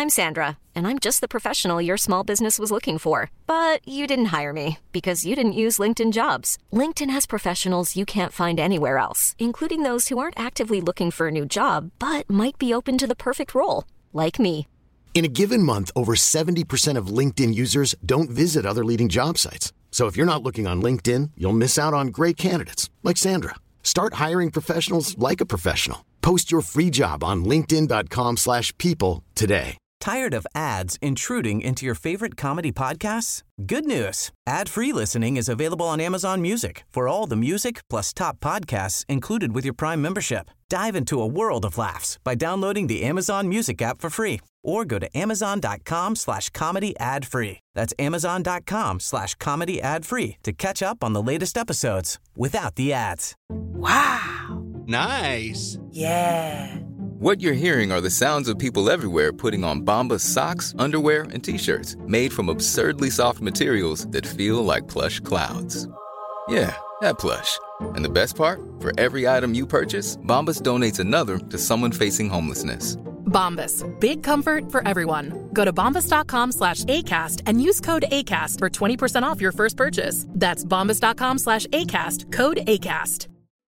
I'm Sandra, and I'm just the professional your small business was looking for. But you didn't hire me because you didn't use LinkedIn Jobs. LinkedIn has professionals you can't find anywhere else, including those who aren't actively looking for a new job, but might be open to the perfect role, like me. In a given month, over 70% of LinkedIn users don't visit other leading job sites. So if you're not looking on LinkedIn, you'll miss out on great candidates like Sandra. Start hiring professionals like a professional. Post your free job on linkedin.com/people today. Tired of ads intruding into your favorite comedy podcasts? Good news. Ad-free listening is available on Amazon Music for all the music plus top podcasts included with your Prime membership. Dive into a world of laughs by downloading the Amazon Music app for free or go to amazon.com/comedy ad-free. That's amazon.com/comedy ad-free to catch up on the latest episodes without the ads. Wow. Nice. Yeah. What you're hearing are the sounds of people everywhere putting on Bombas socks, underwear, and T-shirts made from absurdly soft materials that feel like plush clouds. Yeah, that plush. And the best part? For every item you purchase, Bombas donates another to someone facing homelessness. Bombas. Big comfort for everyone. Go to bombas.com/ACAST and use code ACAST for 20% off your first purchase. That's bombas.com/ACAST. Code ACAST.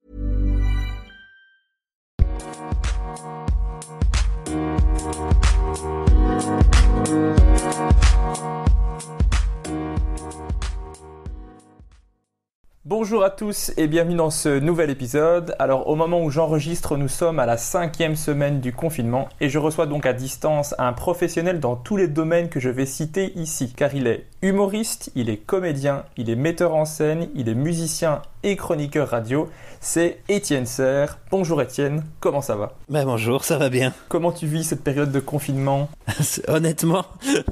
Bonjour à tous et bienvenue dans ce nouvel épisode. Alors au moment où j'enregistre, nous sommes à la 5e semaine du confinement et je reçois donc à distance un professionnel dans tous les domaines que je vais citer ici. Car il est humoriste, il est comédien, il est metteur en scène, il est musicien et chroniqueur radio. C'est Étienne Serre. Bonjour Étienne, comment ça va ? Ben bonjour, ça va bien. Comment tu vis cette période de confinement ? Honnêtement,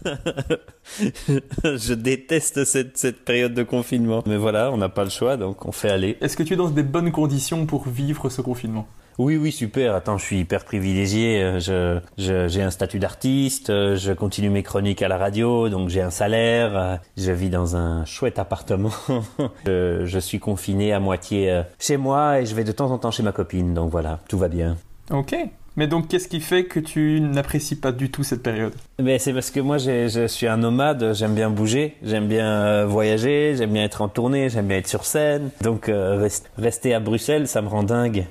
je déteste cette période de confinement. Mais voilà, on n'a pas le choix, donc on fait aller. Est-ce que tu es dans des bonnes conditions pour vivre ce confinement ? Oui, super. Attends, je suis hyper privilégié. J'ai un statut d'artiste, je continue mes chroniques à la radio, donc j'ai un salaire. Je vis dans un chouette appartement. Je suis confiné à moitié chez moi et je vais de temps en temps chez ma copine. Donc voilà, tout va bien. Ok. Mais donc, qu'est-ce qui fait que tu n'apprécies pas du tout cette période ? C'est parce que moi, je suis un nomade, j'aime bien bouger, j'aime bien voyager, j'aime bien être en tournée, j'aime bien être sur scène. Donc, rester à Bruxelles, ça me rend dingue.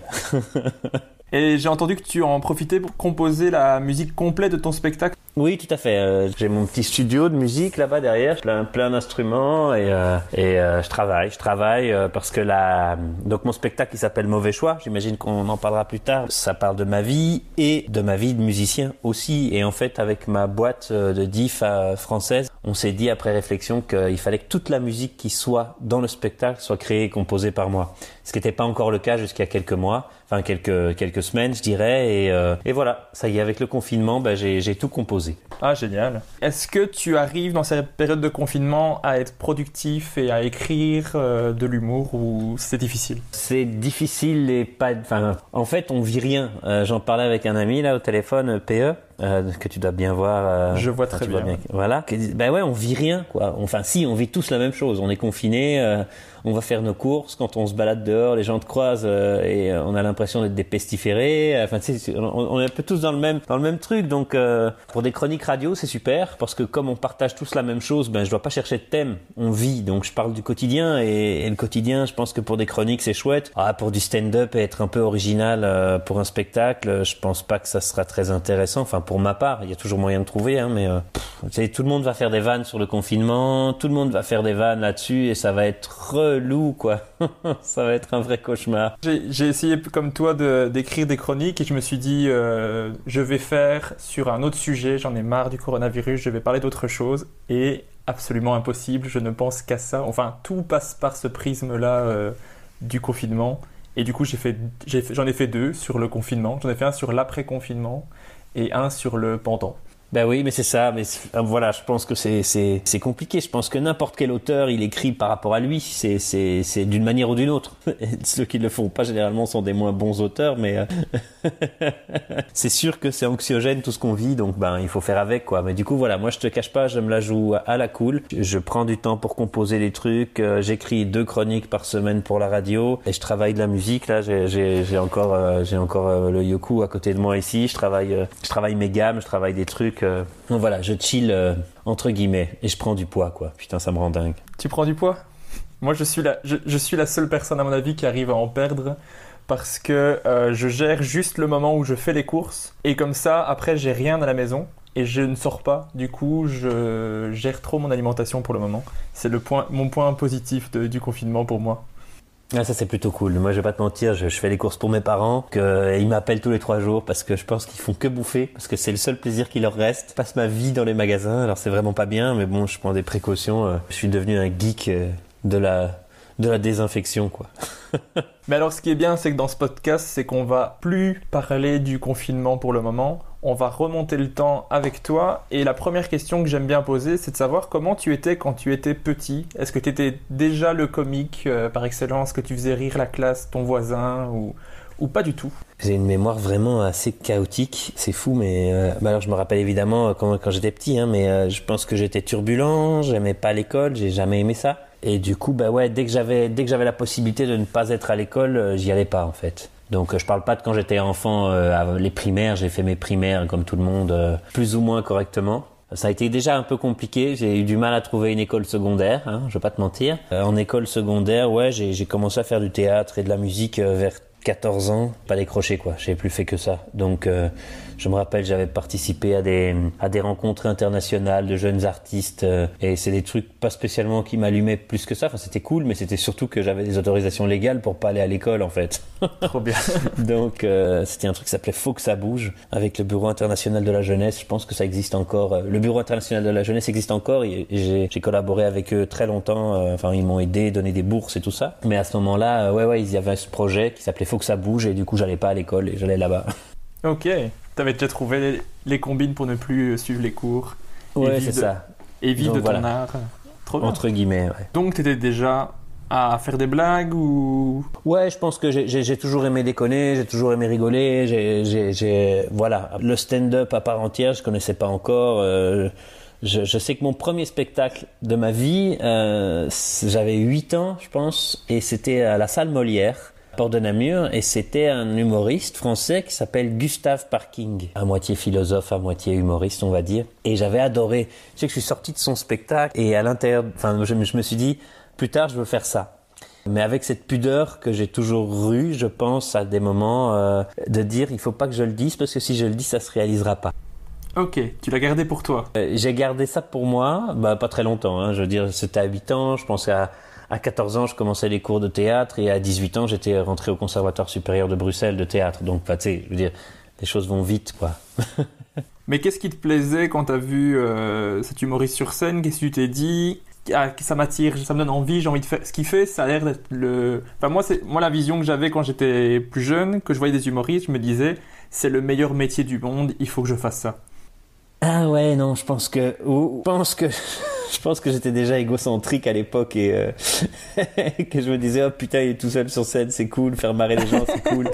Et j'ai entendu que tu en profitais pour composer la musique complète de ton spectacle. Oui, tout à fait. J'ai mon petit studio de musique là-bas derrière, plein d'instruments et je travaille parce que donc mon spectacle il s'appelle Mauvais choix. J'imagine qu'on en parlera plus tard. Ça parle de ma vie et de ma vie de musicien aussi. Et en fait, avec ma boîte de diff française, on s'est dit après réflexion qu'il fallait que toute la musique qui soit dans le spectacle soit créée et composée par moi. Ce qui n'était pas encore le cas jusqu'à quelques mois, enfin quelques semaines je dirais. Et voilà, ça y est, avec le confinement, j'ai tout composé. Ah, génial. Est-ce que tu arrives dans cette période de confinement à être productif et à écrire de l'humour ou c'est difficile ? C'est difficile et pas... Enfin, en fait, on vit rien. J'en parlais avec un ami là au téléphone, PE. Que tu dois bien voir. Je vois très bien. Voilà. Ouais, on vit rien, quoi. Enfin, si, on vit tous la même chose. On est confinés, on va faire nos courses. Quand on se balade dehors, les gens te croisent et on a l'impression d'être des pestiférés. Enfin, tu sais, on est un peu tous dans le même truc. Donc, pour des chroniques radio, c'est super parce que comme on partage tous la même chose, je dois pas chercher de thème. On vit. Donc, je parle du quotidien et le quotidien, je pense que pour des chroniques, c'est chouette. Pour du stand-up et être un peu original pour un spectacle, je pense pas que ça sera très intéressant. Enfin, pour ma part, il y a toujours moyen de trouver, mais tout le monde va faire des vannes sur le confinement, tout le monde va faire des vannes là-dessus et ça va être relou, quoi. Ça va être un vrai cauchemar. J'ai essayé, comme toi, d'écrire des chroniques et je me suis dit, je vais faire sur un autre sujet, j'en ai marre du coronavirus, je vais parler d'autre chose et absolument impossible, je ne pense qu'à ça. Enfin, tout passe par ce prisme-là du confinement et du coup, j'en ai fait 2 sur le confinement, j'en ai fait un sur l'après-confinement et un sur le pendant. Ben oui, mais c'est ça. Mais voilà, je pense que c'est compliqué. Je pense que n'importe quel auteur, il écrit par rapport à lui. C'est d'une manière ou d'une autre. Et ceux qui le font pas généralement sont des moins bons auteurs, mais c'est sûr que c'est anxiogène tout ce qu'on vit. Donc il faut faire avec, quoi. Mais du coup voilà, moi je te cache pas, je me la joue à la cool. Je prends du temps pour composer des trucs. J'écris 2 chroniques par semaine pour la radio et je travaille de la musique. Là, j'ai encore le yoku à côté de moi ici. Je travaille mes gammes, je travaille des trucs. truc. Donc voilà, je chill entre guillemets et je prends du poids, quoi. Putain, ça me rend dingue. Tu prends du poids ? Moi, je suis la seule personne, à mon avis, qui arrive à en perdre parce que je gère juste le moment où je fais les courses et comme ça, après, j'ai rien à la maison et je ne sors pas. Du coup, je gère trop mon alimentation pour le moment. C'est mon point positif du confinement pour moi. Ah, ça c'est plutôt cool. Moi je vais pas te mentir, je fais les courses pour mes parents, ils m'appellent tous les 3 jours parce que je pense qu'ils font que bouffer, parce que c'est le seul plaisir qui leur reste. Je passe ma vie dans les magasins, alors c'est vraiment pas bien, mais bon, je prends des précautions. Je suis devenu un geek de la désinfection, quoi. Mais alors ce qui est bien, c'est que dans ce podcast, c'est qu'on va plus parler du confinement pour le moment. On va remonter le temps avec toi. Et la première question que j'aime bien poser, c'est de savoir comment tu étais quand tu étais petit. Est-ce que tu étais déjà le comique par excellence, que tu faisais rire la classe, ton voisin ou pas du tout? J'ai une mémoire vraiment assez chaotique, c'est fou, mais alors je me rappelle évidemment quand j'étais petit, mais je pense que j'étais turbulent, j'aimais pas l'école, j'ai jamais aimé ça. Et du coup, dès que j'avais la possibilité de ne pas être à l'école, j'y allais pas en fait. Donc je parle pas de quand j'étais enfant, les primaires, j'ai fait mes primaires comme tout le monde, plus ou moins correctement. Ça a été déjà un peu compliqué, j'ai eu du mal à trouver une école secondaire, je vais pas te mentir. En école secondaire, j'ai commencé à faire du théâtre et de la musique vers 14 ans, pas décroché quoi, j'ai plus fait que ça. Donc je me rappelle, j'avais participé à des rencontres internationales de jeunes artistes et c'est des trucs pas spécialement qui m'allumaient plus que ça. Enfin, c'était cool, mais c'était surtout que j'avais des autorisations légales pour pas aller à l'école en fait. Trop bien. Donc c'était un truc qui s'appelait Faut que ça bouge avec le Bureau international de la jeunesse. Je pense que ça existe encore. Le Bureau international de la jeunesse existe encore et j'ai collaboré avec eux très longtemps. Enfin, ils m'ont aidé, donné des bourses et tout ça. Mais à ce moment-là, il y avait ce projet qui s'appelait Faut que ça bouge et du coup j'allais pas à l'école et j'allais là-bas. Ok. T'avais déjà trouvé les combines pour ne plus suivre les cours. Ouais, c'est ça. Et vivre de ton art. Trop bien. Entre guillemets, ouais. Donc t'étais déjà à faire des blagues ou... Ouais, je pense que j'ai toujours aimé déconner, j'ai toujours aimé rigoler. Voilà, le stand-up à part entière, je connaissais pas encore. Je sais que mon premier spectacle de ma vie, j'avais 8 ans, je pense, et c'était à la salle Molière, Porte de Namur, et c'était un humoriste français qui s'appelle Gustave Parking, à moitié philosophe, à moitié humoriste, on va dire. Et j'avais adoré. Tu sais que je suis sorti de son spectacle et à l'intérieur, je me suis dit, plus tard, je veux faire ça. Mais avec cette pudeur que j'ai toujours eue, je pense à des moments de dire, il faut pas que je le dise parce que si je le dis, ça se réalisera pas. Ok, tu l'as gardé pour toi. J'ai gardé ça pour moi, pas très longtemps. Je veux dire, c'était à 8 ans, je pense à 14 ans, je commençais les cours de théâtre et à 18 ans, j'étais rentré au Conservatoire supérieur de Bruxelles de théâtre. Donc, tu sais, je veux dire, les choses vont vite, quoi. Mais qu'est-ce qui te plaisait quand t'as vu cet humoriste sur scène? Qu'est-ce que tu t'es dit? Ça m'attire, ça me donne envie, j'ai envie de faire ce qu'il fait. Ça a l'air d'être moi, la vision que j'avais quand j'étais plus jeune, que je voyais des humoristes, je me disais, c'est le meilleur métier du monde, il faut que je fasse ça. Ah ouais, non, je pense que j'étais déjà égocentrique à l'époque et que je me disais oh putain il est tout seul sur scène, c'est cool, faire marrer les gens c'est cool.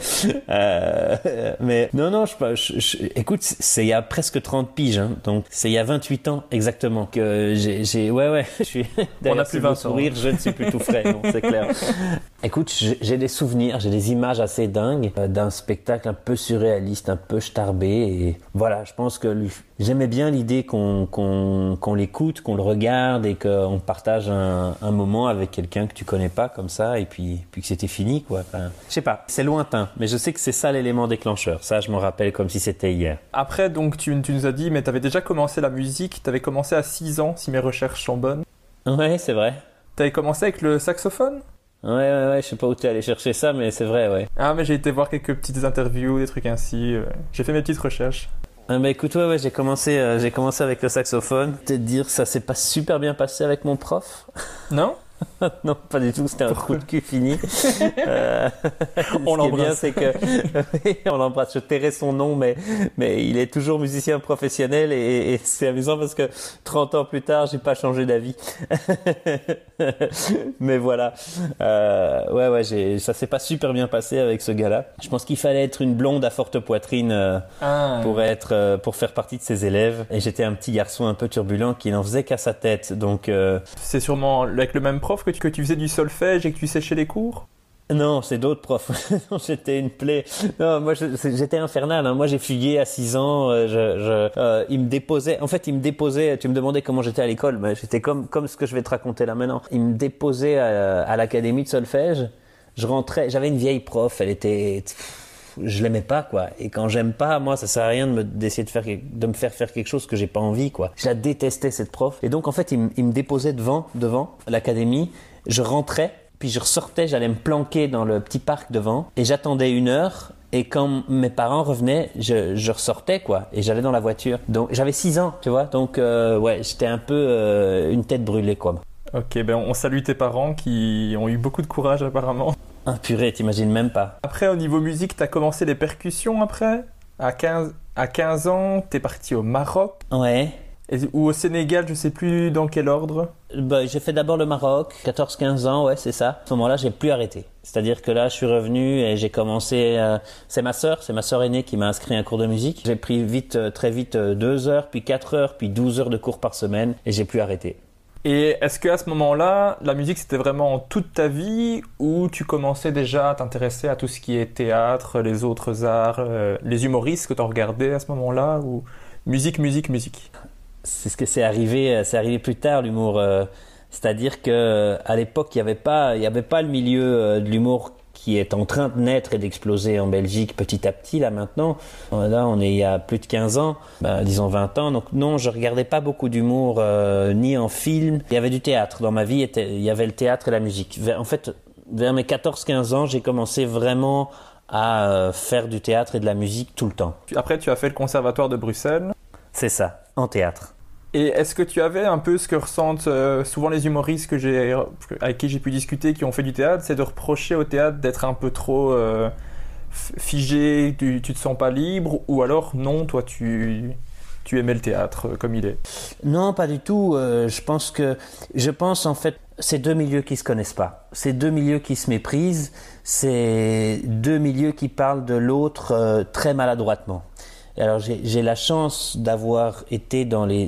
Mais non, écoute, c'est il y a presque 30 piges, donc c'est il y a 28 ans exactement que j'ai je suis on a plus 20 ans. Sourire, je ne suis plus tout frais, non, c'est clair. Écoute, j'ai des souvenirs, j'ai des images assez dingues d'un spectacle un peu surréaliste, un peu starbé et voilà, je pense que j'aimais bien l'idée qu'on l'écoute, qu'on le regarde et qu'on partage un moment avec quelqu'un que tu connais pas comme ça et puis que c'était fini quoi. Enfin, je sais pas, c'est lointain, mais je sais que c'est ça l'élément déclencheur. Ça, je m'en rappelle comme si c'était hier. Après, donc tu nous as dit, mais t'avais déjà commencé la musique, t'avais commencé à 6 ans si mes recherches sont bonnes. Ouais, c'est vrai. T'avais commencé avec le saxophone? Ouais, je sais pas où t'es allé chercher ça, mais c'est vrai, ouais. Ah, mais j'ai été voir quelques petites interviews, des trucs ainsi. J'ai fait mes petites recherches. Écoute, ouais, j'ai commencé avec le saxophone. Peut-être dire, ça s'est pas super bien passé avec mon prof. Non? Non, pas du tout, c'était un trou de cul fini. On l'embrasse. Ce qui est bien, c'est que on l'embrasse. Je tairai son nom, mais il est toujours musicien professionnel et c'est amusant parce que 30 ans plus tard, j'ai pas changé d'avis. Mais voilà, ça s'est pas super bien passé avec ce gars-là. Je pense qu'il fallait être une blonde à forte poitrine pour faire partie de ses élèves. Et j'étais un petit garçon un peu turbulent qui n'en faisait qu'à sa tête. Donc c'est sûrement avec le même prof que tu faisais du solfège et que tu séchais les cours? Non, c'est d'autres profs. J'étais une plaie. Non, moi j'étais infernal. Hein. Moi j'ai fugué à 6 ans. Ils me déposaient. En fait, ils me déposaient. Tu me demandais comment j'étais à l'école. Mais j'étais comme ce que je vais te raconter là maintenant. Ils me déposaient à l'académie de solfège. Je rentrais. J'avais une vieille prof. Elle était. Je l'aimais pas, quoi. Et quand j'aime pas, moi, ça sert à rien d'essayer de me faire quelque chose que j'ai pas envie, quoi. Je la détestais, cette prof. Et donc, en fait, il me déposait devant l'académie. Je rentrais. Puis je ressortais, j'allais me planquer dans le petit parc devant et j'attendais 1 heure. Et quand mes parents revenaient, je ressortais, quoi. Et j'allais dans la voiture. Donc j'avais 6 ans, tu vois. Donc ouais, j'étais un peu une tête brûlée, quoi. Ok, ben on salue tes parents qui ont eu beaucoup de courage apparemment. Ah purée, t'imagines même pas. Après, au niveau musique, t'as commencé les percussions après. À 15 ans, t'es parti au Maroc. Ouais. Ou au Sénégal, je sais plus dans quel ordre. Bah, j'ai fait d'abord le Maroc, 14-15 ans, ouais, c'est ça. À ce moment-là, j'ai plus arrêté. C'est-à-dire que là, je suis revenu et j'ai commencé... c'est ma sœur aînée qui m'a inscrit à un cours de musique. J'ai pris très vite 2 heures, puis 4 heures, puis 12 heures de cours par semaine et j'ai plus arrêté. Et est-ce qu'à ce moment-là, la musique, c'était vraiment toute ta vie ou tu commençais déjà à t'intéresser à tout ce qui est théâtre, les autres arts, les humoristes que tu regardais à ce moment-là ou musique. C'est ce que c'est arrivé plus tard, l'humour. C'est-à-dire que à l'époque, il y avait pas le milieu de l'humour qui est en train de naître et d'exploser en Belgique petit à petit là maintenant. Là, on est il y a plus de 15 ans, disons 20 ans. Donc non, je regardais pas beaucoup d'humour ni en film. Il y avait du théâtre dans ma vie, il y avait le théâtre et la musique. En fait, vers mes 14-15 ans, j'ai commencé vraiment à faire du théâtre et de la musique tout le temps. Après, tu as fait le conservatoire de Bruxelles. C'est ça, en théâtre. Et est-ce que tu avais un peu ce que ressentent souvent les humoristes avec qui j'ai pu discuter, qui ont fait du théâtre, c'est de reprocher au théâtre d'être un peu trop figé, tu te sens pas libre, ou alors non, toi tu aimais le théâtre comme il est? Non, pas du tout. Je pense en fait, c'est 2 milieux qui se connaissent pas. C'est 2 milieux qui se méprisent. C'est 2 milieux qui parlent de l'autre très maladroitement. Et alors j'ai la chance d'avoir été dans les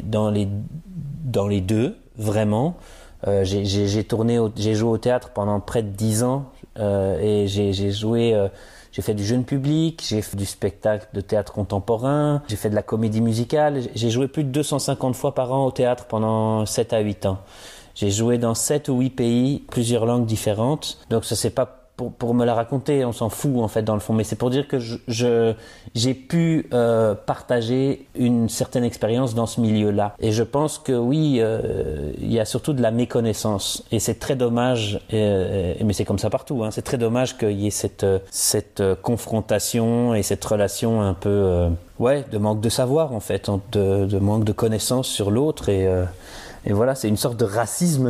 2 vraiment. J'ai joué au théâtre pendant près de 10 ans et j'ai fait du jeune public, j'ai fait du spectacle de théâtre contemporain, j'ai fait de la comédie musicale. J'ai joué plus de 250 fois par an au théâtre pendant 7 à 8 ans. J'ai joué dans 7 ou 8 pays, plusieurs langues différentes. Donc ça c'est pas pour me la raconter, on s'en fout en fait dans le fond, mais c'est pour dire que j'ai pu partager une certaine expérience dans ce milieu-là. Et je pense que oui, il y a surtout de la méconnaissance, et c'est très dommage, mais c'est comme ça partout, hein, c'est très dommage qu'il y ait cette confrontation et cette relation un peu de manque de savoir en fait, de manque de connaissance sur l'autre, et voilà, c'est une sorte de racisme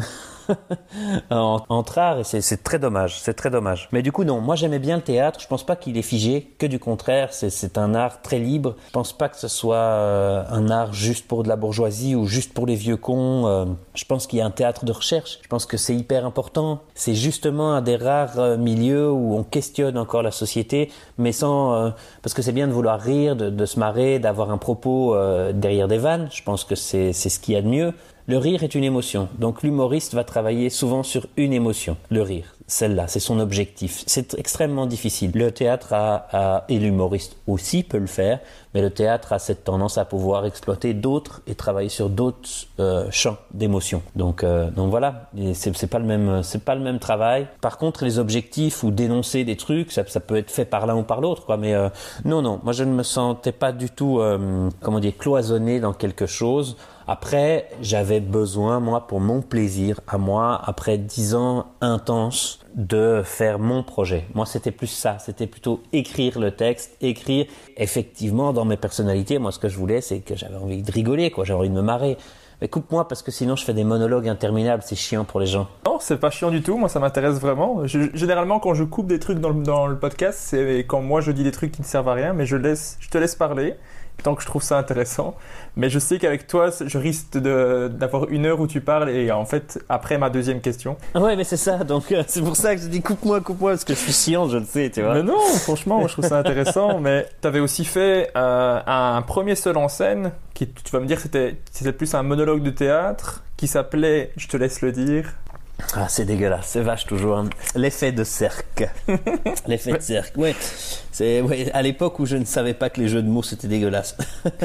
entre arts, et c'est très dommage, Mais du coup non, moi j'aimais bien le théâtre. Je pense pas qu'il est figé, que du contraire, c'est un art très libre. Je pense pas que ce soit un art juste pour de la bourgeoisie ou juste pour les vieux cons. Je pense qu'il y a un théâtre de recherche. Je pense que c'est hyper important. C'est justement un des rares milieux où on questionne encore la société, mais sans parce que c'est bien de vouloir rire, de se marrer, d'avoir un propos derrière des vannes. Je pense que c'est ce qu'il y a de mieux. Le rire est une émotion, donc l'humoriste va travailler souvent sur une émotion, le rire. Celle-là, c'est son objectif. C'est extrêmement difficile. Le théâtre et l'humoriste aussi peut le faire, mais le théâtre a cette tendance à pouvoir exploiter d'autres et travailler sur d'autres champs d'émotions. Donc voilà, c'est pas le même travail. Par contre, les objectifs ou dénoncer des trucs, ça peut être fait par l'un ou par l'autre, quoi. Mais non, moi je ne me sentais pas du tout, cloisonné dans quelque chose. Après, j'avais besoin, moi, pour mon plaisir, à moi, après 10 ans intenses, de faire mon projet. Moi, c'était plus ça. C'était plutôt écrire le texte, écrire. Effectivement, dans mes personnalités, moi, ce que je voulais, c'est que j'avais envie de rigoler, quoi. J'avais envie de me marrer. Mais coupe-moi, parce que sinon, je fais des monologues interminables. C'est chiant pour les gens. Non, c'est pas chiant du tout. Moi, ça m'intéresse vraiment. Généralement, quand je coupe des trucs dans le podcast, c'est quand moi, je dis des trucs qui ne servent à rien, mais je te laisse parler. Tant que je trouve ça intéressant. Mais je sais qu'avec toi, je risque d'avoir 1 heure où tu parles, et en fait, après ma deuxième question. Ouais, mais c'est ça. Donc, c'est pour ça que je dis coupe-moi, parce que je suis chiant, je le sais, tu vois. Mais non, franchement, moi, je trouve ça intéressant. Mais tu avais aussi fait un premier seul en scène, qui, tu vas me dire, c'était plus un monologue de théâtre, qui s'appelait, je te laisse le dire. Ah, c'est dégueulasse, c'est vache toujours. Hein. L'effet de cercle. L'effet de cercle, ouais. Ouais. À l'époque où je ne savais pas que les jeux de mots c'était dégueulasse.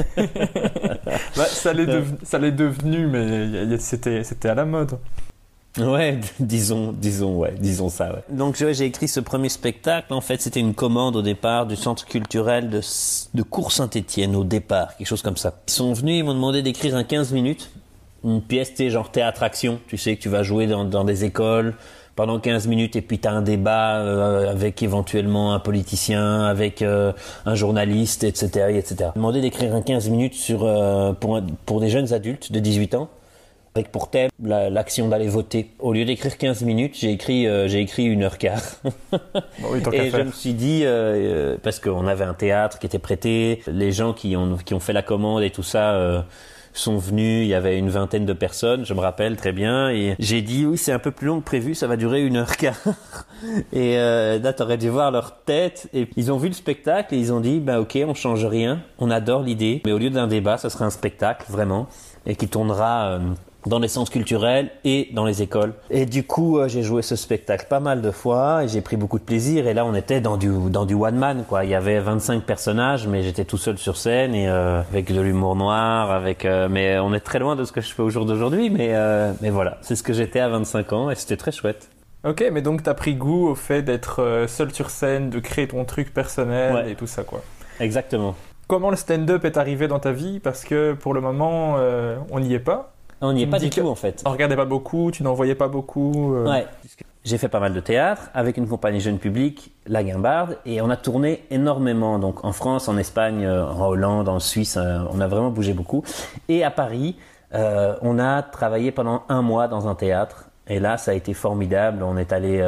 Ça l'est devenu, mais c'était à la mode. Ouais, disons ça, ouais. Donc, j'ai écrit ce premier spectacle. En fait, c'était une commande au départ du centre culturel de Cours-Saint-Étienne, au départ, quelque chose comme ça. Ils sont venus, ils m'ont demandé d'écrire un 15 minutes. Une pièce, tu sais, genre théâtre-action. Tu sais que tu vas jouer dans des écoles pendant 15 minutes et puis tu as un débat avec éventuellement un politicien, avec un journaliste, etc., etc. Ils m'ont demandé d'écrire un 15 minutes pour des jeunes adultes de 18 ans. Avec pour thème l'action d'aller voter. Au lieu d'écrire 15 minutes, j'ai écrit 1h15. Oui, et je me suis dit, parce qu'on avait un théâtre qui était prêté, les gens qui ont fait la commande et tout ça sont venus, il y avait une vingtaine de personnes, je me rappelle très bien, et j'ai dit oui, c'est un peu plus long que prévu, ça va durer 1h15. Et là, t'aurais dû voir leur tête, et ils ont vu le spectacle et ils ont dit, bah ok, on change rien, on adore l'idée, mais au lieu d'un débat, ça sera un spectacle, vraiment, et qui tournera dans les centres culturels et dans les écoles. Et du coup, j'ai joué ce spectacle pas mal de fois et j'ai pris beaucoup de plaisir. Et là, on était dans du one man, quoi. Il y avait 25 personnages, mais j'étais tout seul sur scène et avec de l'humour noir, mais on est très loin de ce que je fais au jour d'aujourd'hui. Mais voilà, c'est ce que j'étais à 25 ans et c'était très chouette. Ok, mais donc t'as pris goût au fait d'être seul sur scène, de créer ton truc personnel et tout ça, quoi. Exactement. Comment le stand-up est arrivé dans ta vie? Parce que pour le moment, on n'y est pas. On n'y est pas du tout, en fait. On regardait pas beaucoup, tu n'en voyais pas beaucoup. Ouais. J'ai fait pas mal de théâtre avec une compagnie jeune public, La Guimbarde, et on a tourné énormément. Donc en France, en Espagne, en Hollande, en Suisse, on a vraiment bougé beaucoup. Et à Paris, on a travaillé pendant 1 mois dans un théâtre. Et là, ça a été formidable. On est allé,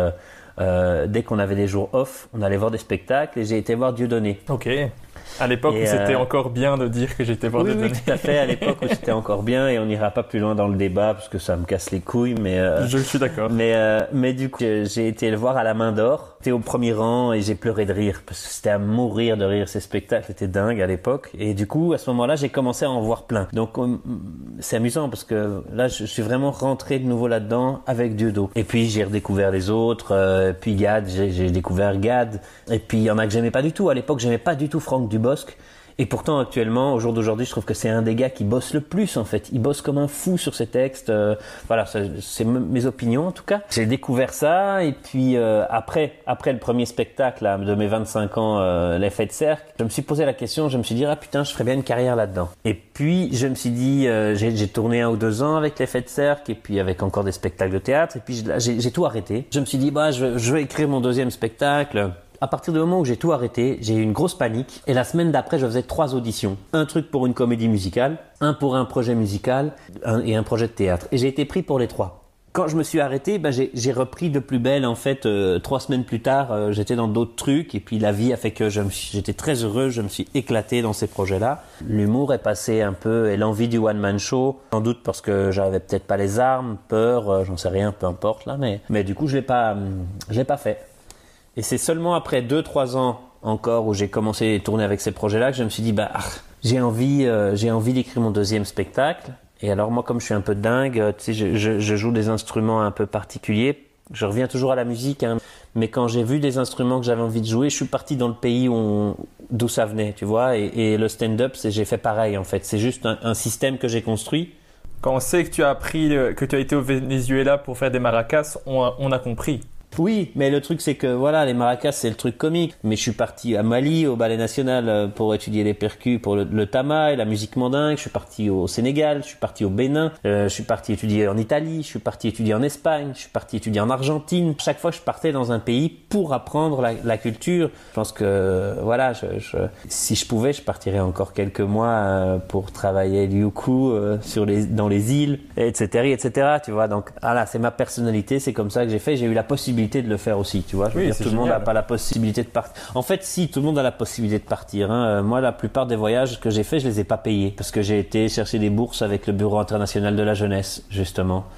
dès qu'on avait des jours off, on allait voir des spectacles et j'ai été voir Dieudonné. Ok. À l'époque où c'était encore bien de dire que j'étais voir Dieudonné. Oui, tout à fait, à l'époque où c'était encore bien, et on n'ira pas plus loin dans le débat parce que ça me casse les couilles, mais... Je suis d'accord. Mais du coup, j'ai été le voir à la Main d'Or. J'étais au premier rang et j'ai pleuré de rire parce que c'était à mourir de rire, ces spectacles étaient dingues à l'époque. Et du coup, à ce moment-là, j'ai commencé à en voir plein. Donc, c'est amusant parce que là, je suis vraiment rentré de nouveau là-dedans avec Dieudo. Et puis, j'ai redécouvert les autres, puis Gad, j'ai découvert Gad. Et puis, il y en a que j'aimais pas du tout. À l'époque, j'aimais pas du tout Franck Dubosc. Et pourtant, actuellement, au jour d'aujourd'hui, je trouve que c'est un des gars qui bosse le plus, en fait. Il bosse comme un fou sur ses textes. Voilà, c'est mes opinions, en tout cas. J'ai découvert ça, et puis après le premier spectacle là, de mes 25 ans, l'effet de cercle, je me suis posé la question, je me suis dit, ah putain, je ferais bien une carrière là-dedans. Et puis, je me suis dit, j'ai tourné 1 ou 2 ans avec l'effet de cercle, et puis avec encore des spectacles de théâtre, et puis j'ai tout arrêté. Je me suis dit, je vais écrire mon 2e spectacle. À partir du moment où j'ai tout arrêté, j'ai eu une grosse panique. Et la semaine d'après, je faisais 3 auditions. Un truc pour une comédie musicale, un pour un projet musical et un projet de théâtre. Et j'ai été pris pour les 3. Quand je me suis arrêté, j'ai repris de plus belle. En fait, 3 semaines plus tard, j'étais dans d'autres trucs. Et puis la vie a fait que j'étais très heureux. Je me suis éclaté dans ces projets-là. L'humour est passé un peu et l'envie du one-man show. Sans doute parce que j'avais peut-être pas les armes, peur, j'en sais rien, peu importe là. Mais du coup, je l'ai pas fait. Et c'est seulement après 2-3 ans encore où j'ai commencé à tourner avec ces projets-là que je me suis dit, j'ai envie d'écrire mon 2e spectacle. Et alors moi, comme je suis un peu dingue, tu sais, je joue des instruments un peu particuliers. Je reviens toujours à la musique, hein. Mais quand j'ai vu des instruments que j'avais envie de jouer, je suis parti dans le pays d'où ça venait, tu vois. Et le stand-up, j'ai fait pareil, en fait. C'est juste un système que j'ai construit. Quand on sait que tu as été au Venezuela pour faire des maracas, on a compris. Oui, mais le truc c'est que voilà, les maracas c'est le truc comique. Mais je suis parti à Mali, au Ballet National, pour étudier les percus, pour le tama et la musique mandingue. Je suis parti au Sénégal, je suis parti au Bénin, je suis parti étudier en Italie, je suis parti étudier en Espagne, je suis parti étudier en Argentine. Chaque fois je partais dans un pays pour apprendre la culture. Je pense que voilà, si je pouvais, je partirais encore quelques mois pour travailler liuku dans les îles, etc., etc. Tu vois, donc voilà, c'est ma personnalité, c'est comme ça que j'ai fait. J'ai eu la possibilité de le faire aussi, tu vois. Je veux dire, tout le monde n'a pas la possibilité de partir. En fait, si, tout le monde a la possibilité de partir. Hein. Moi, la plupart des voyages que j'ai faits, je les ai pas payés parce que j'ai été chercher des bourses avec le Bureau international de la jeunesse, justement.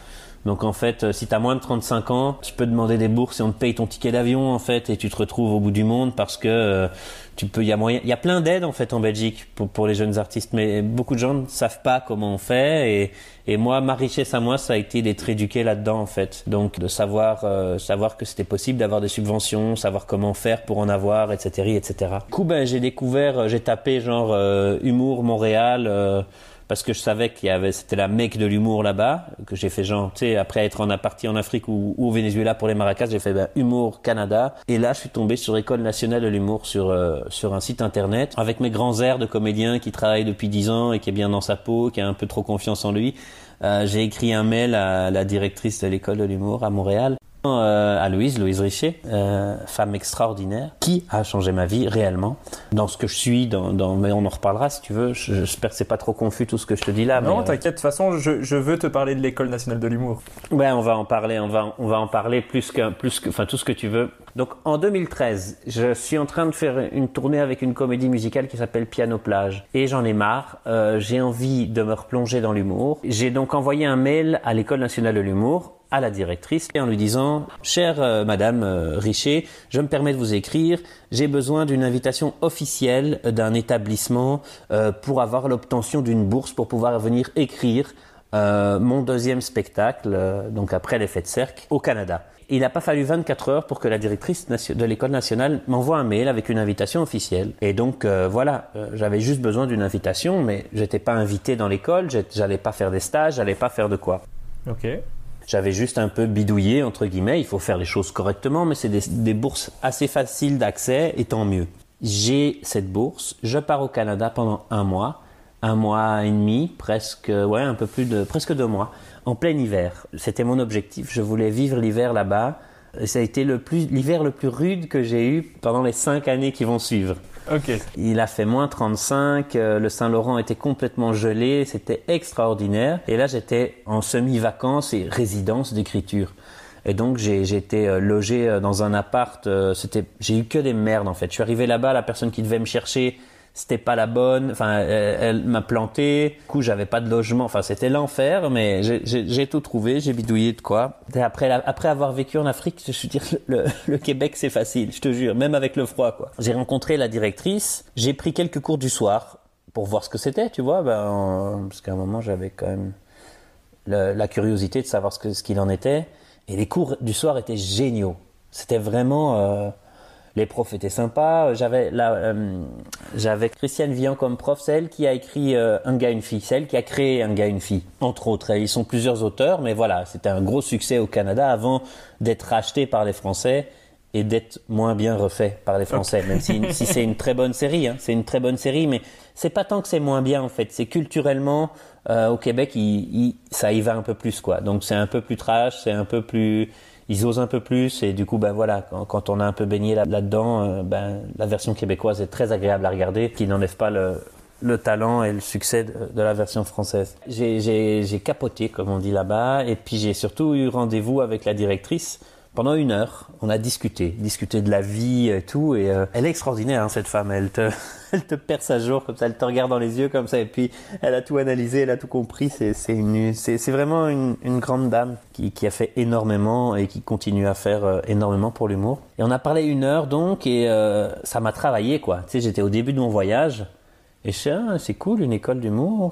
Donc en fait, si t'as moins de 35 ans, tu peux demander des bourses et on te paye ton ticket d'avion en fait, et tu te retrouves au bout du monde parce que il y a plein d'aides en fait en Belgique pour les jeunes artistes, mais beaucoup de gens ne savent pas comment on fait, et moi, ma richesse à moi, ça a été d'être éduqué là-dedans en fait, donc de savoir que c'était possible d'avoir des subventions, savoir comment faire pour en avoir, etc. Du coup, j'ai tapé genre humour Montréal. Parce que je savais c'était la mecque de l'humour là-bas, que j'ai fait genre, tu sais, après être parti en Afrique ou au Venezuela pour les maracas, j'ai fait humour Canada. Et là, je suis tombé sur École nationale de l'humour sur un site internet, avec mes grands airs de comédien qui travaille depuis 10 ans et qui est bien dans sa peau, qui a un peu trop confiance en lui. J'ai écrit un mail à la directrice de l'École de l'humour à Montréal, à Louise Richer, femme extraordinaire, qui a changé ma vie réellement, dans ce que je suis, mais on en reparlera si tu veux, j'espère que c'est pas trop confus tout ce que je te dis là. Non, t'inquiète, de toute façon, je veux te parler de l'École nationale de l'humour. Ouais, on va en parler plus que, tout ce que tu veux. Donc, en 2013, je suis en train de faire une tournée avec une comédie musicale qui s'appelle Piano Plage. Et j'en ai marre, j'ai envie de me replonger dans l'humour. J'ai donc envoyé un mail à l'École nationale de l'humour, à la directrice, en lui disant « Chère Madame Richer, je me permets de vous écrire, j'ai besoin d'une invitation officielle d'un établissement pour avoir l'obtention d'une bourse pour pouvoir venir écrire mon deuxième spectacle, donc après l'effet de cercle, au Canada. » Il n'a pas fallu 24 heures pour que la directrice de l'École nationale m'envoie un mail avec une invitation officielle. Et donc j'avais juste besoin d'une invitation, mais j'étais pas invité dans l'école, j'allais pas faire des stages, j'allais pas faire de quoi. Ok. J'avais juste un peu bidouillé, entre guillemets, il faut faire les choses correctement, mais c'est des bourses assez faciles d'accès, et tant mieux. J'ai cette bourse, je pars au Canada pendant un mois et demi, presque 2 mois, en plein hiver. C'était mon objectif, je voulais vivre l'hiver là-bas. Et ça a été l'hiver le plus rude que j'ai eu pendant les 5 années qui vont suivre. Ok. Il a fait moins 35, le Saint-Laurent était complètement gelé, c'était extraordinaire. Et là, j'étais en semi-vacances et résidence d'écriture. Et donc, j'ai été logé dans un appart. J'ai eu que des merdes, en fait. Je suis arrivé là-bas, la personne qui devait me chercher, c'était pas la bonne. Enfin, elle m'a planté. Du coup, j'avais pas de logement. Enfin, c'était l'enfer, mais j'ai tout trouvé. J'ai bidouillé de quoi. Et après avoir vécu en Afrique, je veux dire, le Québec, c'est facile. Je te jure, même avec le froid, quoi. J'ai rencontré la directrice. J'ai pris quelques cours du soir pour voir ce que c'était, tu vois. Parce qu'à un moment, j'avais quand même la curiosité de savoir ce qu'il en était. Et les cours du soir étaient géniaux. C'était vraiment... Les profs étaient sympas. J'avais Christiane Vian comme prof, c'est elle qui a écrit Un gars, une fille. C'est elle qui a créé Un gars, une fille, entre autres. Ils sont plusieurs auteurs, mais voilà, c'était un gros succès au Canada avant d'être racheté par les Français et d'être moins bien refait par les Français. Même si c'est une très bonne série, hein. C'est une très bonne série, mais c'est pas tant que c'est moins bien en fait. C'est culturellement au Québec, ça y va un peu plus quoi. Donc c'est un peu plus trash, c'est un peu plus... Ils osent un peu plus et du coup, quand on a un peu baigné là-dedans, la version québécoise est très agréable à regarder, qui n'enlève pas le talent et le succès de la version française. J'ai capoté, comme on dit là-bas, et puis j'ai surtout eu rendez-vous avec la directrice pendant 1 heure. On a discuté de la vie et tout, et elle est extraordinaire, hein, cette femme. Elle te perce à jour comme ça, elle te regarde dans les yeux comme ça, et puis elle a tout analysé, elle a tout compris. C'est vraiment une grande dame qui a fait énormément et qui continue à faire énormément pour l'humour. Et on a parlé 1 heure donc, et ça m'a travaillé quoi. Tu sais, j'étais au début de mon voyage et c'est cool, une école d'humour,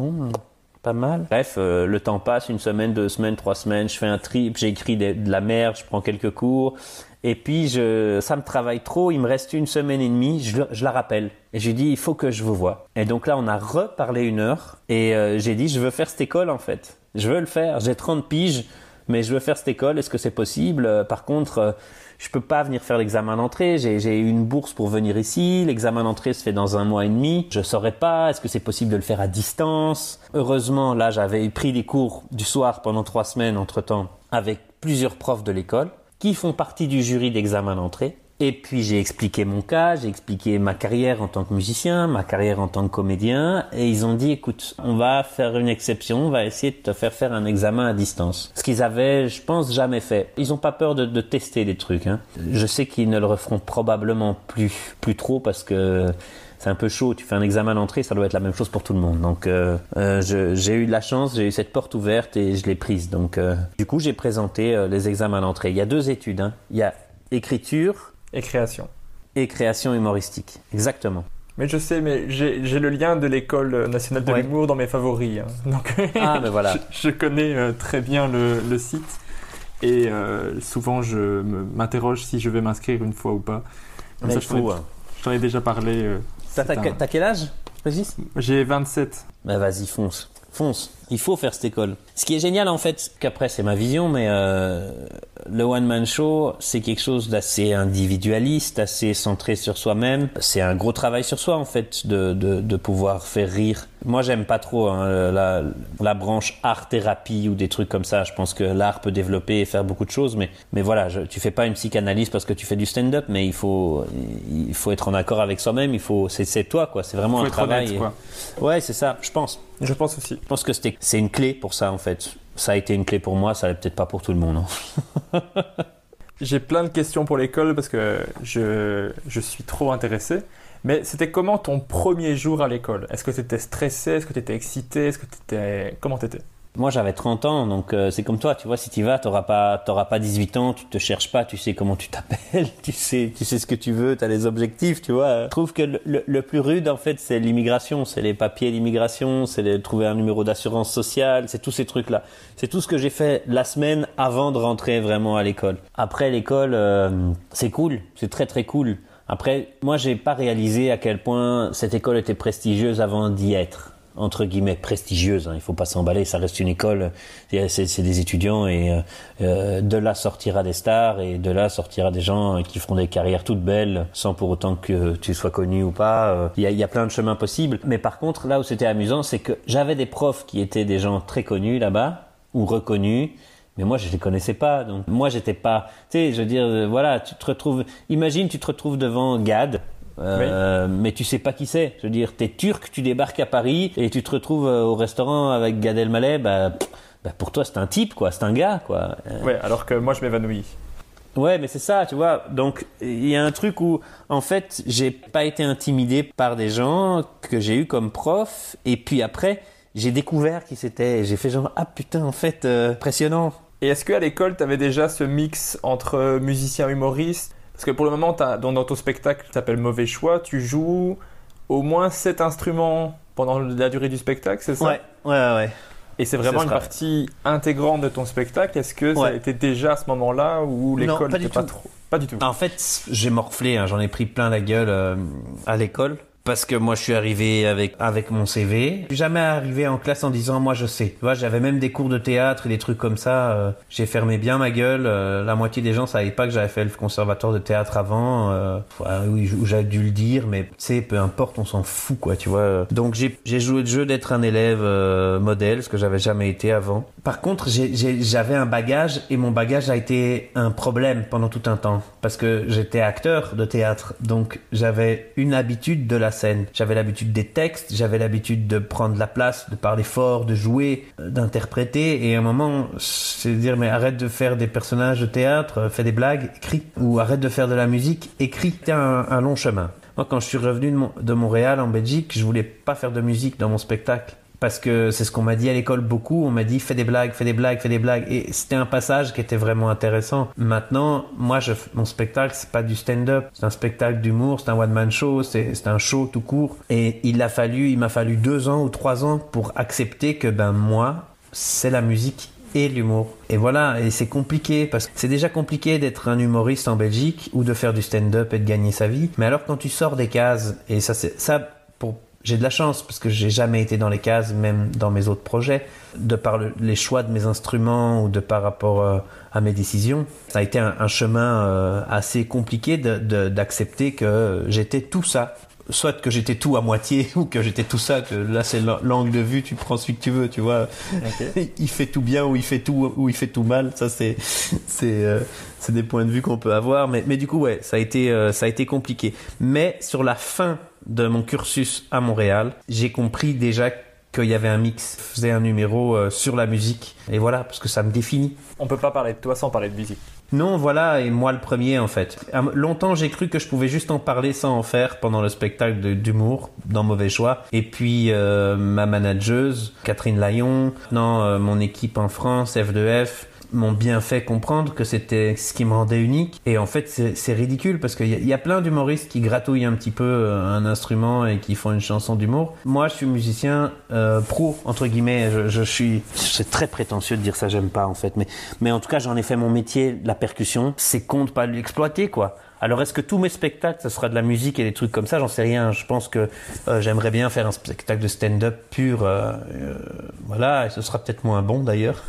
pas mal. Bref, le temps passe, 1 semaine, 2 semaines, 3 semaines, je fais un trip, j'écris de la merde, je prends quelques cours. Et puis, ça me travaille trop, il me reste 1 semaine et demie, je la rappelle. Et j'ai dit, il faut que je vous voie. Et donc là, on a reparlé 1 heure, et j'ai dit, je veux faire cette école, en fait. Je veux le faire, j'ai 30 piges, mais je veux faire cette école, est-ce que c'est possible? Par contre, je peux pas venir faire l'examen d'entrée, j'ai eu une bourse pour venir ici, l'examen d'entrée se fait dans 1 mois et demi, je saurais pas, est-ce que c'est possible de le faire à distance? Heureusement, là, j'avais pris des cours du soir pendant 3 semaines, entre-temps, avec plusieurs profs de l'école, qui font partie du jury d'examen d'entrée. Et puis j'ai expliqué mon cas, j'ai expliqué ma carrière en tant que musicien, ma carrière en tant que comédien, et ils ont dit, écoute, on va faire une exception, on va essayer de te faire un examen à distance. Ce qu'ils avaient, je pense, jamais fait. Ils n'ont pas peur de tester des trucs, hein. Je sais qu'ils ne le referont probablement plus trop, parce que c'est un peu chaud. Tu fais un examen d'entrée, ça doit être la même chose pour tout le monde. Donc j'ai eu de la chance, j'ai eu cette porte ouverte et je l'ai prise. Donc du coup, j'ai présenté les examens d'entrée. Il y a 2 études, hein. Il y a écriture Et création. et création humoristique. Exactement. Mais je sais, mais j'ai le lien de l'école nationale de l'humour dans mes favoris. Hein. Donc, Ben voilà. je connais très bien le site et souvent je m'interroge si je vais m'inscrire une fois ou pas. Comme Mais ça, il faut, hein. je t'en ai déjà parlé. T'as quel âge, Régis? J'ai 27. Ben vas-y, fonce. Il faut faire cette école. Ce qui est génial en fait, qu'après c'est ma vision, mais le one man show c'est quelque chose d'assez individualiste, assez centré sur soi-même. C'est un gros travail sur soi en fait de pouvoir faire rire. Moi j'aime pas trop la branche art thérapie ou des trucs comme ça. Je pense que l'art peut développer et faire beaucoup de choses, mais voilà, tu fais pas une psychanalyse parce que tu fais du stand-up, mais il faut être en accord avec soi-même. C'est toi quoi. C'est vraiment un travail. Honnête, quoi. Ouais, c'est ça. Je pense aussi. Je pense que c'est une clé pour ça en fait. Ça a été une clé pour moi, ça l'est peut-être pas pour tout le monde. Hein. J'ai plein de questions pour l'école parce que je suis trop intéressé. Mais c'était comment ton premier jour à l'école? Est-ce que tu étais stressé? Est-ce que tu étais excité? Comment tu étais? Moi j'avais 30 ans, donc c'est comme toi, tu vois, si tu vas, t'auras pas 18 ans, tu te cherches pas, tu sais comment tu t'appelles, tu sais ce que tu veux, t'as les objectifs, tu vois. Je trouve que le plus rude en fait c'est l'immigration, c'est les papiers d'immigration, c'est trouver un numéro d'assurance sociale, c'est tous ces trucs-là. C'est tout ce que j'ai fait la semaine avant de rentrer vraiment à l'école. Après l'école, c'est cool, c'est très très cool. Après, moi j'ai pas réalisé à quel point cette école était prestigieuse avant d'y être. Entre guillemets prestigieuse, hein. Il faut pas s'emballer, ça reste une école, c'est des étudiants et de là sortira des stars et de là sortira des gens qui feront des carrières toutes belles sans pour autant que tu sois connu ou pas. Il y a plein de chemins possibles, mais par contre là où c'était amusant c'est que j'avais des profs qui étaient des gens très connus là-bas ou reconnus. Mais moi, je les connaissais pas, donc moi, j'étais pas, tu sais, je veux dire, voilà, imagine, tu te retrouves devant Gad, oui. Mais tu sais pas qui c'est. Je veux dire, t'es turc, tu débarques à Paris et tu te retrouves au restaurant avec Gad Elmaleh, pour toi, c'est un type, quoi, c'est un gars, quoi. Ouais, alors que moi, je m'évanouis. Ouais, mais c'est ça, tu vois. Donc, il y a un truc où, en fait, j'ai pas été intimidé par des gens que j'ai eu comme prof, et puis après, j'ai découvert qui c'était. J'ai fait genre, ah putain, en fait, impressionnant. Et est-ce qu'à l'école, tu avais déjà ce mix entre musicien et humoriste? Parce que pour le moment, dans ton spectacle qui s'appelle Mauvais Choix, tu joues au moins 7 instruments pendant la durée du spectacle, c'est ça? Ouais. Et c'est vraiment une partie intégrante de ton spectacle. Est-ce que ça a été déjà à ce moment-là où l'école n'était pas trop? Pas du tout. En fait, j'ai morflé, hein, j'en ai pris plein la gueule à l'école. Parce que moi je suis arrivé avec mon CV. Je suis jamais arrivé en classe en disant moi je sais. Tu vois, j'avais même des cours de théâtre et des trucs comme ça. J'ai fermé bien ma gueule. La moitié des gens savaient pas que j'avais fait le conservatoire de théâtre avant. Oui, j'avais dû le dire, mais tu sais, peu importe, on s'en fout quoi, tu vois. Donc j'ai joué le jeu d'être un élève modèle, ce que j'avais jamais été avant. Par contre, j'avais un bagage et mon bagage a été un problème pendant tout un temps parce que j'étais acteur de théâtre, donc j'avais une habitude de la scène. J'avais l'habitude des textes, j'avais l'habitude de prendre la place, de parler fort, de jouer, d'interpréter. Et à un moment, c'est dire mais arrête de faire des personnages de théâtre, fais des blagues, écris. Ou arrête de faire de la musique, écris. C'était un long chemin. Moi, quand je suis revenu de Montréal en Belgique, je voulais pas faire de musique dans mon spectacle. Parce que c'est ce qu'on m'a dit à l'école beaucoup. On m'a dit fais des blagues. Et c'était un passage qui était vraiment intéressant. Maintenant, moi, mon spectacle, c'est pas du stand-up. C'est un spectacle d'humour, c'est un one-man show, c'est un show tout court. Et il m'a fallu 2 ans ou 3 ans pour accepter que moi, c'est la musique et l'humour. Et voilà, et c'est compliqué parce que c'est déjà compliqué d'être un humoriste en Belgique ou de faire du stand-up et de gagner sa vie. Mais alors quand tu sors des cases, et j'ai de la chance parce que j'ai jamais été dans les cases, même dans mes autres projets, de par les choix de mes instruments ou de par rapport à mes décisions. Ça a été un chemin assez compliqué d'accepter que j'étais tout ça. Soit que j'étais tout à moitié ou que j'étais tout ça, que là c'est l'angle de vue, tu prends celui que tu veux, tu vois. Okay. Il fait tout bien ou il fait tout mal, ça c'est des points de vue qu'on peut avoir, mais du coup ouais, ça a été compliqué. Mais sur la fin de mon cursus à Montréal, j'ai compris déjà qu'il y avait un mix. Je faisais un numéro sur la musique et voilà, parce que ça me définit. On peut pas parler de toi sans parler de musique. Non, voilà, et moi le premier en fait. Longtemps j'ai cru que je pouvais juste en parler sans en faire pendant le spectacle d'humour dans Mauvais Choix. Et puis ma manageuse, Catherine Layon, maintenant mon équipe en France, F2F, m'ont bien fait comprendre que c'était ce qui me rendait unique. Et en fait, c'est ridicule parce qu'il y a plein d'humoristes qui gratouillent un petit peu un instrument et qui font une chanson d'humour. Moi, je suis musicien pro, entre guillemets. C'est très prétentieux de dire ça, j'aime pas en fait. Mais en tout cas, j'en ai fait mon métier, la percussion. C'est con de pas l'exploiter, quoi. Alors, est-ce que tous mes spectacles, ça sera de la musique et des trucs comme ça? J'en sais rien. Je pense que j'aimerais bien faire un spectacle de stand-up pur. Voilà, et ce sera peut-être moins bon d'ailleurs.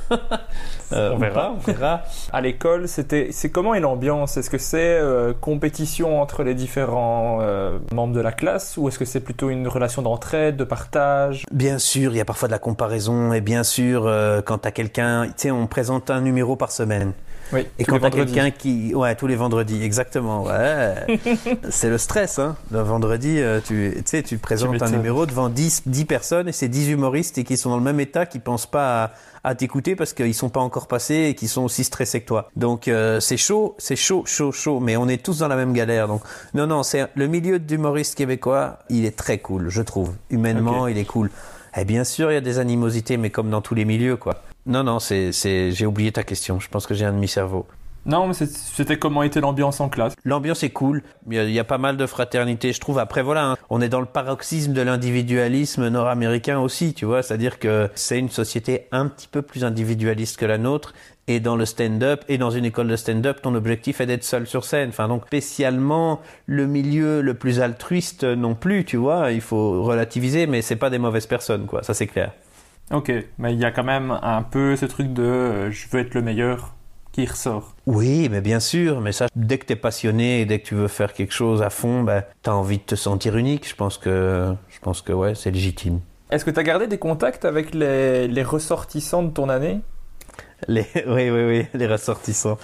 On verra. À l'école, c'est comment est l'ambiance? Est-ce que c'est compétition entre les différents membres de la classe ou est-ce que c'est plutôt une relation d'entraide, de partage? Bien sûr, il y a parfois de la comparaison et bien sûr, quand t'as quelqu'un, tu sais, on présente un numéro par semaine. Oui, et quand t'as quelqu'un qui... Ouais, tous les vendredis, exactement. Ouais. C'est le stress, hein. Le vendredi, tu présentes un numéro devant 10 personnes et c'est 10 humoristes et qui sont dans le même état, qui pensent pas à t'écouter parce qu'ils sont pas encore passés et qui sont aussi stressés que toi. Donc c'est chaud, mais on est tous dans la même galère. Donc non, c'est le milieu d'humoristes québécois, il est très cool, je trouve. Humainement, il est cool. Et bien sûr, il y a des animosités, mais comme dans tous les milieux, quoi. Non, j'ai oublié ta question. Je pense que j'ai un demi-cerveau. Non, mais c'était comment était l'ambiance en classe? L'ambiance est cool. Il y a pas mal de fraternité, je trouve. Après, voilà, hein, on est dans le paroxysme de l'individualisme nord-américain aussi, tu vois. C'est-à-dire que c'est une société un petit peu plus individualiste que la nôtre. Et dans le stand-up, et dans une école de stand-up, ton objectif est d'être seul sur scène. Enfin, donc, spécialement, le milieu le plus altruiste non plus, tu vois. Il faut relativiser, mais c'est pas des mauvaises personnes, quoi. Ça, c'est clair. Ok, mais il y a quand même un peu ce truc de je veux être le meilleur qui ressort. Oui, mais bien sûr, mais ça, dès que t'es passionné et dès que tu veux faire quelque chose à fond, t'as envie de te sentir unique. Je pense que ouais, c'est légitime. Est-ce que t'as gardé des contacts avec les ressortissants de ton année? Oui, les ressortissants.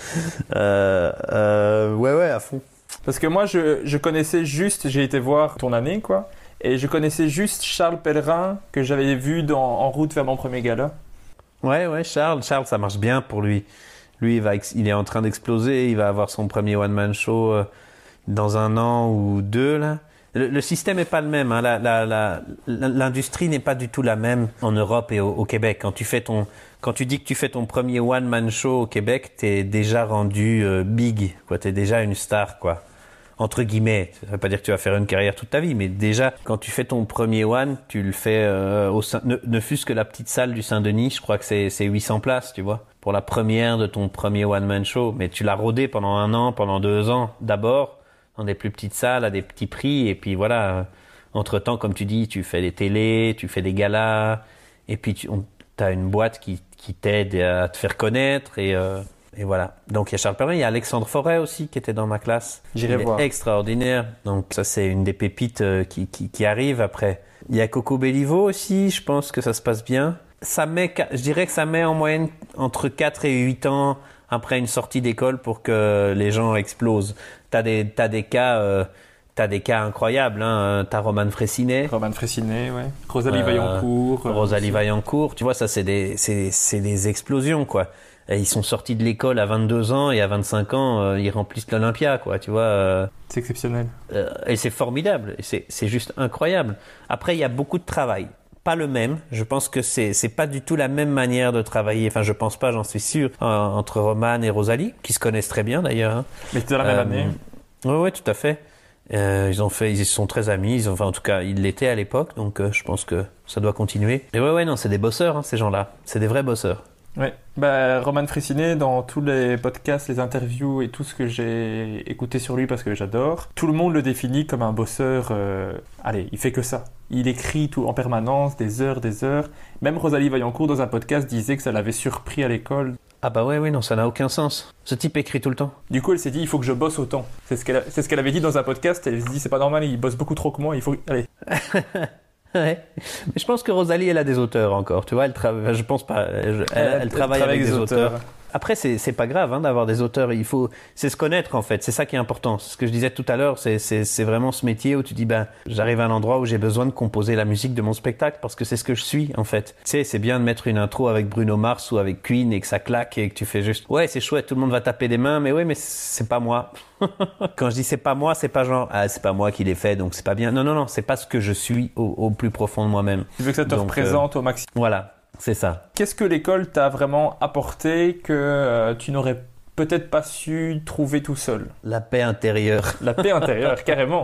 Ouais, à fond. Parce que moi, je connaissais juste, j'ai été voir ton année, quoi. Et je connaissais juste Charles Pellerin, que j'avais vu en route vers mon premier gala. Ouais, Charles, ça marche bien pour lui. Lui, il est en train d'exploser. Il va avoir son premier one-man show dans 1 an ou 2, là. Le système n'est pas le même. Hein. L'industrie n'est pas du tout la même en Europe et au Québec. Quand tu dis que tu fais ton premier one-man show au Québec, t'es déjà rendu big, quoi. T'es déjà une star, quoi. Entre guillemets, ça veut pas dire que tu vas faire une carrière toute ta vie, mais déjà, quand tu fais ton premier one, tu le fais ne fût-ce que la petite salle du Saint-Denis, je crois que c'est 800 places, tu vois, pour la première de ton premier one-man show. Mais tu l'as rodé pendant 1 an, pendant 2 ans, d'abord, dans des plus petites salles, à des petits prix, et puis voilà, entre-temps, comme tu dis, tu fais des télés, tu fais des galas, et puis t'as une boîte qui t'aide à te faire connaître, et voilà. Donc il y a Charles Pellerin, il y a Alexandre Forêt aussi qui était dans ma classe. J'irai voir. Extraordinaire. Donc ça c'est une des pépites qui arrive après. Il y a Coco Bellivo aussi, je pense que ça se passe bien. Je dirais que ça met en moyenne entre 4 et 8 ans après une sortie d'école pour que les gens explosent. T'as des cas incroyables, hein. T'as Romane Fraissinet. Ouais. Rosalie Vaillancourt. Tu vois, ça c'est des explosions, quoi. Et ils sont sortis de l'école à 22 ans et à 25 ans, ils remplissent l'Olympia, quoi, tu vois. C'est exceptionnel. Et c'est formidable. Et c'est juste incroyable. Après, il y a beaucoup de travail. Pas le même. Je pense que c'est pas du tout la même manière de travailler. Enfin, je pense pas, j'en suis sûr. Entre Romane et Rosalie, qui se connaissent très bien d'ailleurs. Hein. Mais c'était dans la même année. Ouais, tout à fait. Ils sont très amis. En tout cas, ils l'étaient à l'époque. Donc, je pense que ça doit continuer. Et non, c'est des bosseurs, hein, ces gens-là. C'est des vrais bosseurs. Ouais, Romane Fraissinet, dans tous les podcasts, les interviews et tout ce que j'ai écouté sur lui parce que j'adore, tout le monde le définit comme un bosseur. Il fait que ça. Il écrit tout en permanence, des heures. Même Rosalie Vaillancourt, dans un podcast, disait que ça l'avait surpris à l'école. Ah non, ça n'a aucun sens. Ce type écrit tout le temps. Du coup, elle s'est dit, il faut que je bosse autant. C'est ce qu'elle avait dit dans un podcast. Elle s'est dit, c'est pas normal, il bosse beaucoup trop que moi, il faut... Allez. Ouais. Mais je pense que Rosalie, elle a des auteurs encore. Tu vois, elle travaille avec des auteurs. Après, c'est pas grave hein, d'avoir des auteurs. C'est se connaître en fait. C'est ça qui est important. Ce que je disais tout à l'heure, c'est vraiment ce métier où tu dis, j'arrive à un endroit où j'ai besoin de composer la musique de mon spectacle parce que c'est ce que je suis en fait. Tu sais, c'est bien de mettre une intro avec Bruno Mars ou avec Queen et que ça claque et que tu fais juste, ouais, c'est chouette, tout le monde va taper des mains, mais oui, mais c'est pas moi. Quand je dis c'est pas moi, c'est pas genre, c'est pas moi qui l'ai fait, donc c'est pas bien. Non, c'est pas ce que je suis au plus profond de moi-même. Tu veux que ça te représente au maximum. Voilà. C'est ça. Qu'est-ce que l'école t'a vraiment apporté que tu n'aurais peut-être pas su trouver tout seul? La paix intérieure. La paix intérieure, carrément.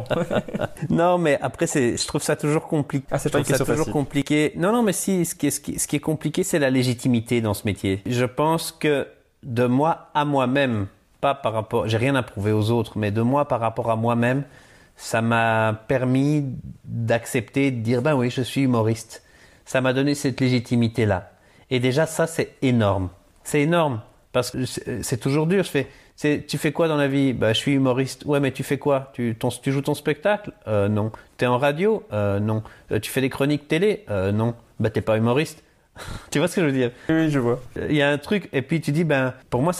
Non, mais après, je trouve ça toujours compliqué. C'est pas une question facile. Compliqué. Non, mais si, ce qui est compliqué, c'est la légitimité dans ce métier. Je pense que de moi à moi-même, pas par rapport, j'ai rien à prouver aux autres, mais de moi par rapport à moi-même, ça m'a permis d'accepter, de dire, oui, je suis humoriste. Ça m'a donné cette légitimité-là. Et déjà, ça, c'est énorme. C'est énorme. Parce que c'est toujours dur. Tu fais quoi dans la vie? Je suis humoriste. Ouais, mais tu fais quoi? Tu joues ton spectacle? Non. T'es en radio? Non. Tu fais des chroniques télé? Non. T'es pas humoriste. Tu vois ce que je veux dire? Oui, je vois. Il y a un truc, et puis tu dis, pour moi,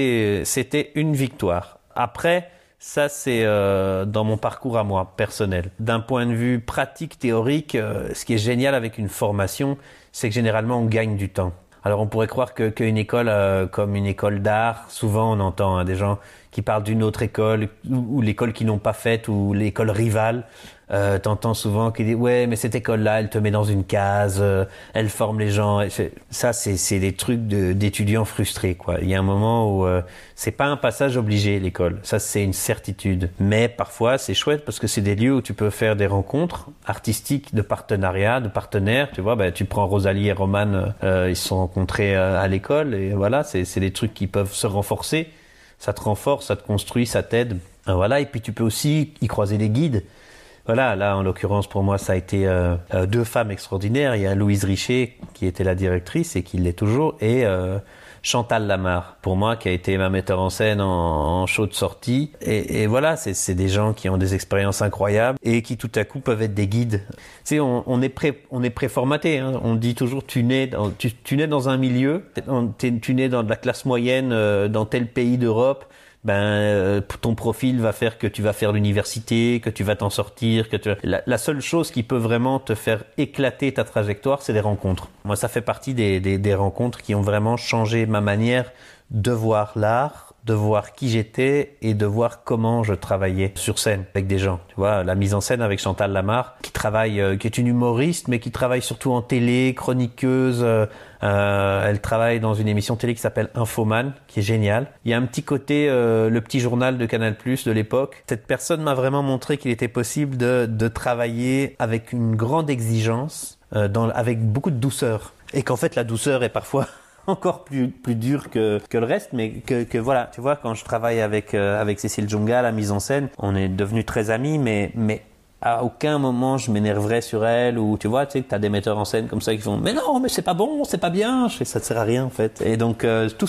c'était une victoire. Après, ça, c'est dans mon parcours à moi, personnel. D'un point de vue pratique, théorique, ce qui est génial avec une formation, c'est que généralement, on gagne du temps. Alors, on pourrait croire qu'une école comme une école d'art, souvent on entend des gens qui parlent d'une autre école, ou l'école qu'ils n'ont pas faite, ou l'école rivale. T'entends souvent qu'ils disent ouais, mais cette école-là, elle te met dans une case, elle forme les gens. Ça, c'est des trucs d'étudiants frustrés, quoi. Il y a un moment où c'est pas un passage obligé, l'école. Ça, c'est une certitude. Mais parfois, c'est chouette parce que c'est des lieux où tu peux faire des rencontres artistiques, de partenariats, de partenaires. Tu vois, tu prends Rosalie et Roman, ils se sont rencontrés à l'école et voilà, c'est des trucs qui peuvent se renforcer. Ça te renforce, ça te construit, ça t'aide. Voilà, et puis tu peux aussi y croiser des guides. Voilà, là, en l'occurrence, pour moi, ça a été deux femmes extraordinaires. Il y a Louise Richer, qui était la directrice et qui l'est toujours, et Chantal Lamarre, pour moi, qui a été ma metteur en scène en show de sortie. Et voilà, c'est des gens qui ont des expériences incroyables et qui, tout à coup, peuvent être des guides. Tu sais, on est préformaté. Hein. On dit toujours, tu nais dans un milieu, tu nais dans de la classe moyenne, dans tel pays d'Europe. Ton profil va faire que tu vas faire l'université, que tu vas t'en sortir, la seule chose qui peut vraiment te faire éclater ta trajectoire, c'est des rencontres. Moi, ça fait partie des rencontres qui ont vraiment changé ma manière de voir l'art, de voir qui j'étais et de voir comment je travaillais sur scène avec des gens. Tu vois, la mise en scène avec Chantal Lamarre, qui est une humoriste, mais qui travaille surtout en télé, chroniqueuse. Elle travaille dans une émission télé qui s'appelle Infoman, qui est géniale. Il y a un petit côté, le petit journal de Canal+ de l'époque. Cette personne m'a vraiment montré qu'il était possible de travailler avec une grande exigence, avec beaucoup de douceur. Et qu'en fait, la douceur est parfois encore plus dur que le reste, mais que voilà, tu vois, quand je travaille avec Cécile Djonga, la mise en scène, on est devenus très amis, mais à aucun moment je m'énerverais sur elle, ou tu vois, tu sais que t'as des metteurs en scène comme ça qui font mais non, mais c'est pas bon, c'est pas bien. Je fais ça ne sert à rien en fait. Et donc tout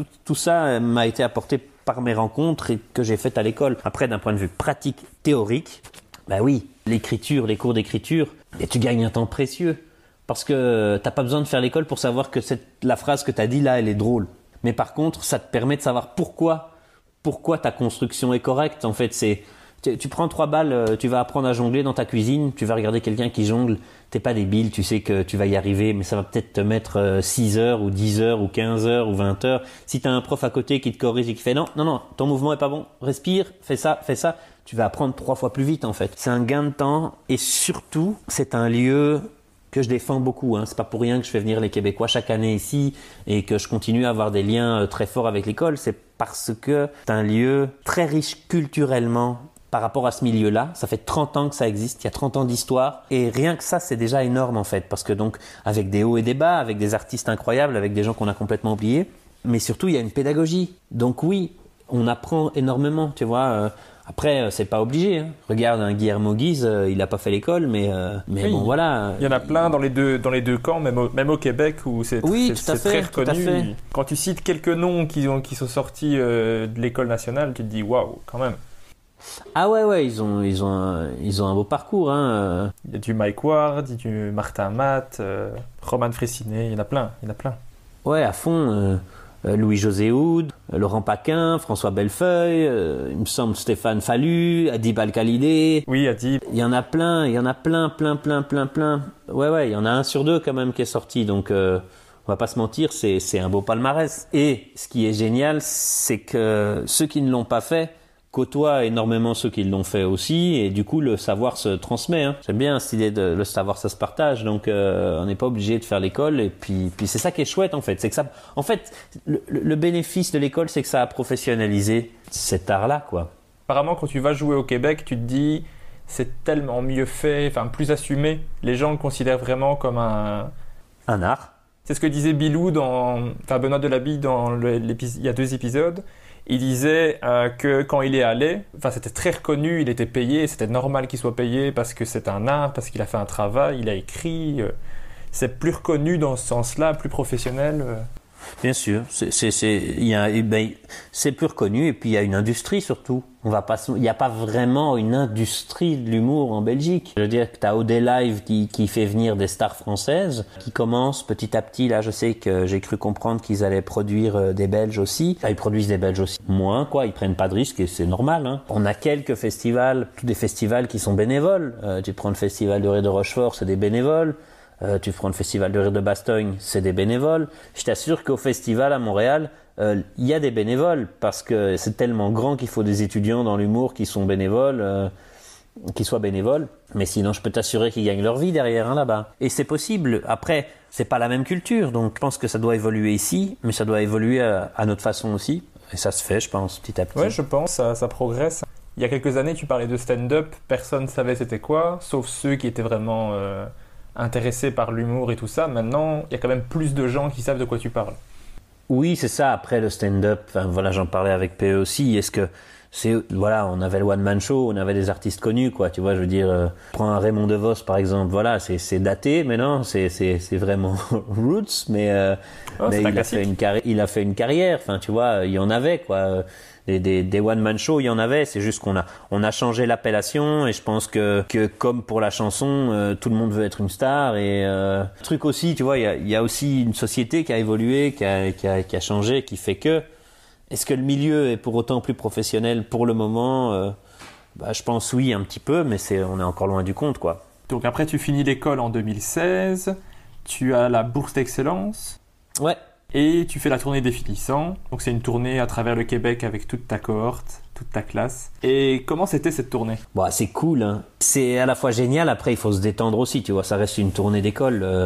ça m'a été apporté par mes rencontres et que j'ai faites à l'école. Après, d'un point de vue pratique, théorique, oui, l'écriture, les cours d'écriture, et tu gagnes un temps précieux. Parce que t'as pas besoin de faire l'école pour savoir que la phrase que t'as dit là, elle est drôle. Mais par contre, ça te permet de savoir pourquoi ta construction est correcte. En fait, tu prends 3 balles, tu vas apprendre à jongler dans ta cuisine, tu vas regarder quelqu'un qui jongle, t'es pas débile, tu sais que tu vas y arriver, mais ça va peut-être te mettre 6 heures ou 10 heures ou 15 heures ou 20 heures. Si t'as un prof à côté qui te corrige et qui fait non, ton mouvement est pas bon, respire, fais ça, tu vas apprendre 3 fois plus vite en fait. C'est un gain de temps et surtout, c'est un lieu que je défends beaucoup, hein. C'est pas pour rien que je fais venir les Québécois chaque année ici et que je continue à avoir des liens très forts avec l'école. C'est parce que c'est un lieu très riche culturellement par rapport à ce milieu-là. Ça fait 30 ans que ça existe, il y a 30 ans d'histoire. Et rien que ça, c'est déjà énorme en fait. Parce que donc, avec des hauts et des bas, avec des artistes incroyables, avec des gens qu'on a complètement oubliés. Mais surtout, il y a une pédagogie. Donc oui, on apprend énormément, tu vois. Après, c'est pas obligé. Hein. Regarde, Guillermo Guise, il a pas fait l'école, mais oui, bon, voilà. Il y en a plein dans les deux camps, même au Québec, où c'est très reconnu. Quand tu cites quelques noms qui sont sortis de l'école nationale, tu te dis waouh, quand même. Ah ouais, ils ont un beau parcours. Hein. Il y a du Mike Ward, il y a du Martin Matt, Roman Fressinet, il y en a plein. Ouais, à fond. Louis-José Houd, Laurent Paquin, François Bellefeuille, il me semble Stéphane Fallu, Adib Al-Khalidé. Oui, Adib. Il y en a plein. Ouais, il y en a un sur deux quand même qui est sorti, donc on va pas se mentir, c'est un beau palmarès. Et ce qui est génial, c'est que ceux qui ne l'ont pas fait côtoient énormément ceux qui l'ont fait aussi, et du coup le savoir se transmet. J'aime bien cette idée de le savoir, ça se partage, donc on n'est pas obligé de faire l'école, et puis c'est ça qui est chouette en fait, c'est que ça, en fait, le bénéfice de l'école, c'est que ça a professionnalisé cet art-là, quoi. Apparemment, quand tu vas jouer au Québec, tu te dis c'est tellement mieux fait, enfin plus assumé. Les gens le considèrent vraiment comme un art. C'est ce que disait Bilou Benoît Delabille il y a 2 épisodes. Il disait que quand il est allé, c'était très reconnu, il était payé, c'était normal qu'il soit payé parce que c'est un art, parce qu'il a fait un travail, il a écrit. C'est plus reconnu dans ce sens-là, plus professionnel. Bien sûr, c'est plus reconnu, et puis il y a une industrie surtout. Il n'y a pas vraiment une industrie de l'humour en Belgique. Je veux dire que tu as OD Live qui fait venir des stars françaises, qui commencent petit à petit. Là, je sais que j'ai cru comprendre qu'ils allaient produire des Belges aussi. Ils produisent des Belges aussi. Moins, quoi. Ils prennent pas de risques, et c'est normal. On a quelques festivals, tous des festivals qui sont bénévoles. Tu prends le festival de rire de Rochefort, c'est des bénévoles. Tu prends le festival de rire de Bastogne, c'est des bénévoles. Je t'assure qu'au festival à Montréal, il y a des bénévoles, parce que c'est tellement grand qu'il faut des étudiants dans l'humour qui soient bénévoles. Mais sinon, je peux t'assurer qu'ils gagnent leur vie derrière, là-bas. Et c'est possible. Après, c'est pas la même culture, donc je pense que ça doit évoluer ici, mais ça doit évoluer à notre façon aussi. Et ça se fait, je pense, petit à petit. Ouais, je pense, ça progresse. Il y a quelques années, tu parlais de stand-up, personne ne savait c'était quoi, sauf ceux qui étaient vraiment intéressés par l'humour et tout ça. Maintenant, il y a quand même plus de gens qui savent de quoi tu parles. Oui, c'est ça. Après le stand-up, j'en parlais avec PE aussi. Est-ce que on avait le one-man show, on avait des artistes connus, quoi. Tu vois, je veux dire, prends un Raymond DeVos par exemple. Voilà, c'est daté, mais non, c'est vraiment roots. Mais il a fait une carrière. Enfin, tu vois, il y en avait, quoi. Des one-man shows, il y en avait. C'est juste qu'on a changé l'appellation, et je pense que comme pour la chanson, tout le monde veut être une star. Et truc aussi, tu vois, il y a aussi une société qui a évolué, qui a changé, qui fait que. Est-ce que le milieu est pour autant plus professionnel pour le moment? Je pense oui, un petit peu, mais on est encore loin du compte, quoi. Donc après, tu finis l'école en 2016, tu as la bourse d'excellence. Ouais. Et tu fais la tournée des finissants. Donc c'est une tournée à travers le Québec avec toute ta cohorte, toute ta classe. Et comment c'était cette tournée? C'est cool, hein. C'est à la fois génial, après il faut se détendre aussi, tu vois, ça reste une tournée d'école.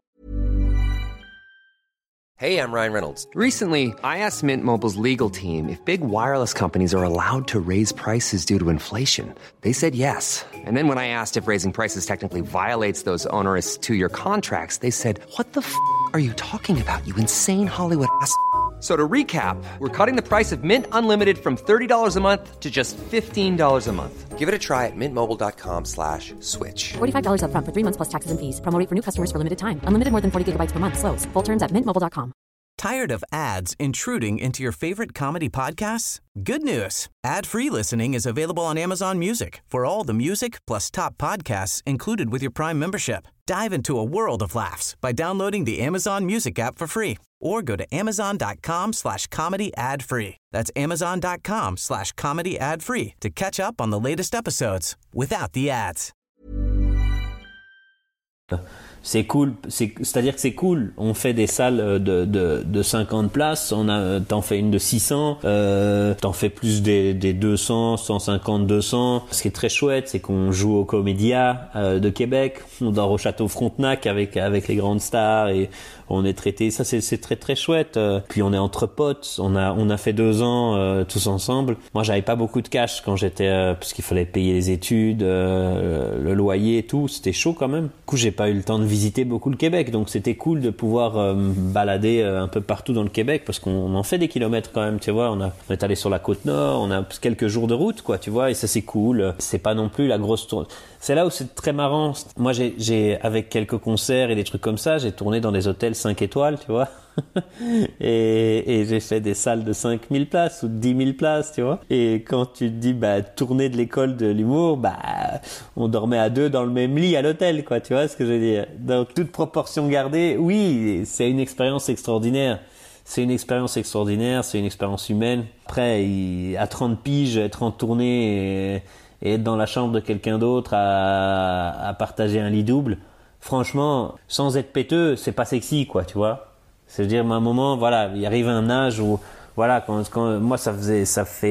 Hey, I'm Ryan Reynolds. Recently, I asked Mint Mobile's legal team if big wireless companies are allowed to raise prices due to inflation. They said yes. And then when I asked if raising prices technically violates those onerous 2-year contracts, they said, "What the f*** are you talking about, you insane Hollywood ass?" So to recap, we're cutting the price of Mint Unlimited from $30 a month to just $15 a month. Give it a try at mintmobile.com/switch. $45 up front for 3 months plus taxes and fees. Promo rate for new customers for limited time. Unlimited more than 40 gigabytes per month. Slows full terms at mintmobile.com. Tired of ads intruding into your favorite comedy podcasts? Good news. Ad-free listening is available on Amazon Music for all the music plus top podcasts included with your Prime membership. Dive into a world of laughs by downloading the Amazon Music app for free or go to amazon.com/comedy ad-free. That's amazon.com/comedy ad-free to catch up on the latest episodes without the ads. C'est cool, c'est-à-dire que c'est cool. On fait des salles de 50 places, t'en fais une de 600, t'en fais plus des 200, 150, 200. Ce qui est très chouette, c'est qu'on joue au Comédia de Québec, on dort au Château Frontenac avec les grandes stars, et on est traité. Ça, c'est très très chouette. Puis on est entre potes. On a fait 2 ans tous ensemble. Moi, j'avais pas beaucoup de cash quand j'étais, parce qu'il fallait payer les études, le loyer et tout. C'était chaud quand même. Du coup, j'ai pas eu le temps de visiter beaucoup le Québec, donc c'était cool de pouvoir me balader un peu partout dans le Québec, parce qu'on en fait des kilomètres quand même, tu vois. On est allé sur la côte nord, on a quelques jours de route, quoi, tu vois, et ça c'est cool. C'est pas non plus la grosse tournée. C'est là où c'est très marrant. Moi, j'ai avec quelques concerts et des trucs comme ça, j'ai tourné dans des hôtels 5 étoiles, tu vois. et j'ai fait des salles de 5000 places ou de 10 000 places, tu vois. Et quand tu te dis, tournée de l'école de l'humour, on dormait à 2 dans le même lit à l'hôtel, quoi, tu vois ce que je veux dire. Donc, toute proportion gardée, oui, c'est une expérience extraordinaire. c'est une expérience extraordinaire, c'est une expérience humaine. Après, à 30 piges, être en tournée et être dans la chambre de quelqu'un d'autre à partager un lit double, franchement, sans être péteux, c'est pas sexy, quoi, tu vois. C'est-à-dire, à un moment, voilà, il arrive un âge où, voilà, quand moi, ça faisait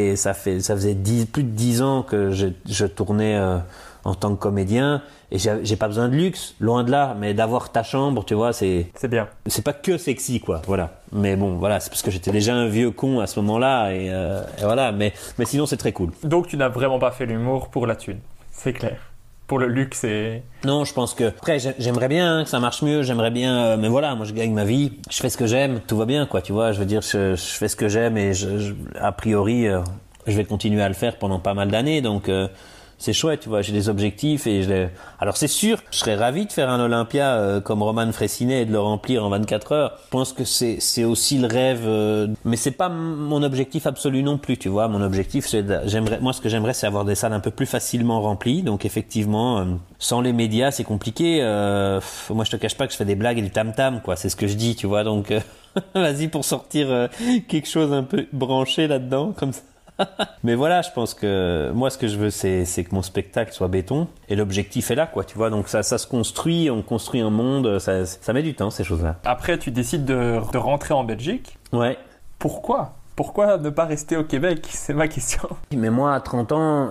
plus de 10 ans que je tournais en tant que comédien, et j'ai pas besoin de luxe, loin de là, mais d'avoir ta chambre, tu vois, c'est bien. C'est pas que sexy, quoi, voilà. Mais bon, voilà, c'est parce que j'étais déjà un vieux con à ce moment-là, et voilà, mais sinon c'est très cool. Donc tu n'as vraiment pas fait l'humour pour la thune, c'est clair. Pour le luxe et... Non, je pense que... Après, j'aimerais bien que ça marche mieux, j'aimerais bien... mais voilà, moi je gagne ma vie, je fais ce que j'aime, tout va bien, quoi, tu vois. Je veux dire, je fais ce que j'aime et a priori, je vais continuer à le faire pendant pas mal d'années, donc... c'est chouette, tu vois, j'ai des objectifs alors c'est sûr, je serais ravi de faire un Olympia comme Roman Fressinet et de le remplir en 24 heures. Je pense que c'est aussi le rêve, mais c'est pas mon objectif absolu non plus, tu vois. Mon objectif, moi ce que j'aimerais, c'est avoir des salles un peu plus facilement remplies. Donc effectivement, sans les médias, c'est compliqué. Moi, je te cache pas que je fais des blagues et du tam-tam, quoi. C'est ce que je dis, tu vois. Donc vas-y pour sortir quelque chose un peu branché là-dedans, comme ça. Mais voilà, je pense que moi ce que je veux c'est que mon spectacle soit béton et l'objectif est là, quoi, tu vois. Donc ça se construit, on construit un monde, ça met du temps, ces choses-là. Après tu décides de rentrer en Belgique. Ouais. Pourquoi ne pas rester au Québec? C'est ma question. Mais moi à 30 ans,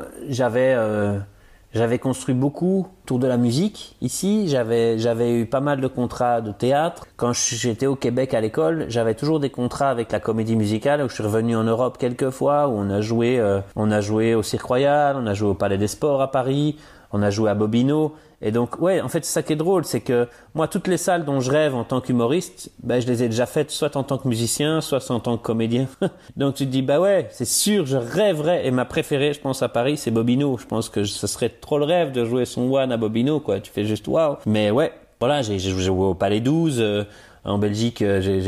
j'avais construit beaucoup autour de la musique ici, j'avais eu pas mal de contrats de théâtre. Quand j'étais au Québec à l'école, j'avais toujours des contrats avec la comédie musicale, où je suis revenu en Europe quelques fois, où on a joué au Cirque Royal, on a joué au Palais des Sports à Paris, on a joué à Bobino. Et donc, ouais, en fait, c'est ça qui est drôle, c'est que moi, toutes les salles dont je rêve en tant qu'humoriste, je les ai déjà faites soit en tant que musicien, soit en tant que comédien. Donc tu te dis, ouais, c'est sûr, je rêverais. Et ma préférée, je pense, à Paris, c'est Bobino. Je pense que ce serait trop le rêve de jouer son one à Bobino, quoi. Tu fais juste waouh. Mais ouais, voilà, j'ai joué au Palais 12, en Belgique,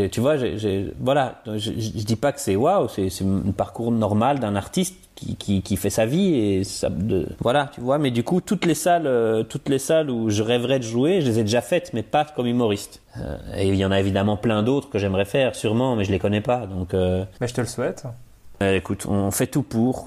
voilà, je dis pas que c'est waouh, c'est un parcours normal d'un artiste qui fait sa vie et voilà, tu vois. Mais du coup, toutes les salles où je rêverais de jouer, je les ai déjà faites, mais pas comme humoriste. Et il y en a évidemment plein d'autres que j'aimerais faire, sûrement, mais je les connais pas. Donc. Mais je te le souhaite. Écoute, on fait tout pour.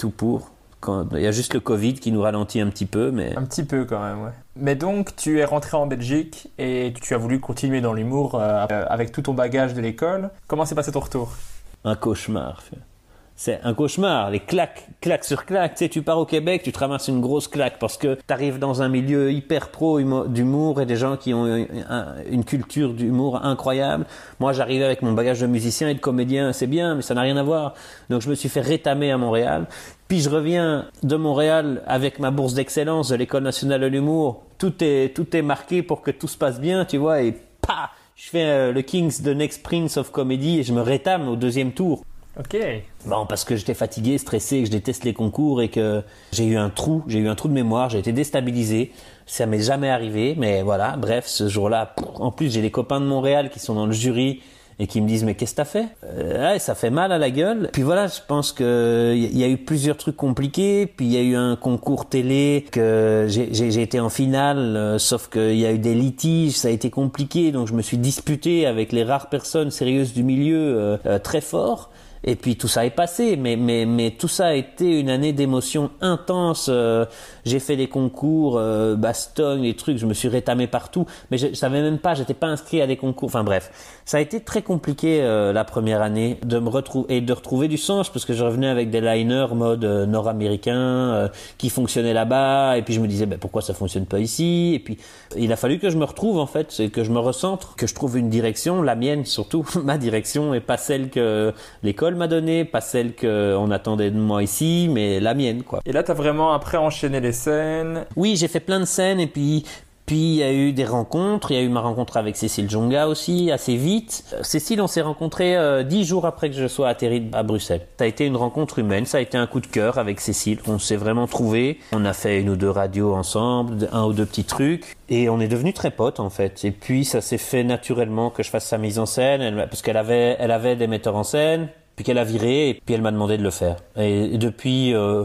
Il y a juste le Covid qui nous ralentit un petit peu, mais... Un petit peu quand même, ouais. Mais donc, tu es rentré en Belgique et tu as voulu continuer dans l'humour avec tout ton bagage de l'école. Comment s'est passé ton retour? Un cauchemar. C'est un cauchemar, les claques sur claques. Tu sais, tu pars au Québec, tu te ramasses une grosse claque parce que tu arrives dans un milieu hyper pro d'humour et des gens qui ont une culture d'humour incroyable. Moi, j'arrivais avec mon bagage de musicien et de comédien, c'est bien, mais ça n'a rien à voir. Donc, je me suis fait rétamer à Montréal. Puis, je reviens de Montréal avec ma bourse d'excellence de l'École nationale de l'humour. Tout est marqué pour que tout se passe bien, tu vois, et je fais le King's The Next Prince of Comedy et je me rétame au 2e tour. Ok. Bon, parce que j'étais fatigué, stressé, que je déteste les concours et que j'ai eu un trou de mémoire, j'ai été déstabilisé. Ça m'est jamais arrivé, mais voilà, bref, ce jour-là, en plus j'ai des copains de Montréal qui sont dans le jury et qui me disent mais qu'est-ce que t'as fait? Ouais, ça fait mal à la gueule. Puis voilà, je pense que il y a eu plusieurs trucs compliqués, puis il y a eu un concours télé que j'ai été en finale, sauf qu'il y a eu des litiges, ça a été compliqué, donc je me suis disputé avec les rares personnes sérieuses du milieu très fort. Et puis tout ça est passé, mais tout ça a été une année d'émotions intenses. J'ai fait des concours, Bastogne, des trucs, je me suis rétamé partout, mais je savais même pas, j'étais pas inscrit à des concours. Enfin bref, ça a été très compliqué la première année de me retrouver et de retrouver du sens parce que je revenais avec des liners mode nord-américain qui fonctionnaient là-bas, et puis je me disais pourquoi ça fonctionne pas ici. Et puis il a fallu que je me retrouve en fait, c'est que je me recentre, que je trouve une direction, la mienne surtout, ma direction, et pas celle que l'école m'a donnée, pas celle qu'on attendait de moi ici, mais la mienne, quoi. Et là, t'as vraiment après enchaîné les scènes? Oui, j'ai fait plein de scènes, et puis il y a eu des rencontres. Il y a eu ma rencontre avec Cécile Djonga aussi, assez vite. Cécile, on s'est rencontrés 10 jours après que je sois atterri à Bruxelles. Ça a été une rencontre humaine, ça a été un coup de cœur avec Cécile. On s'est vraiment trouvés. On a fait 1 ou 2 radios ensemble, 1 ou 2 petits trucs. Et on est devenus très potes, en fait. Et puis, ça s'est fait naturellement que je fasse sa mise en scène, parce qu'elle avait des metteurs en scène, puis qu'elle a viré, et puis elle m'a demandé de le faire. Et depuis...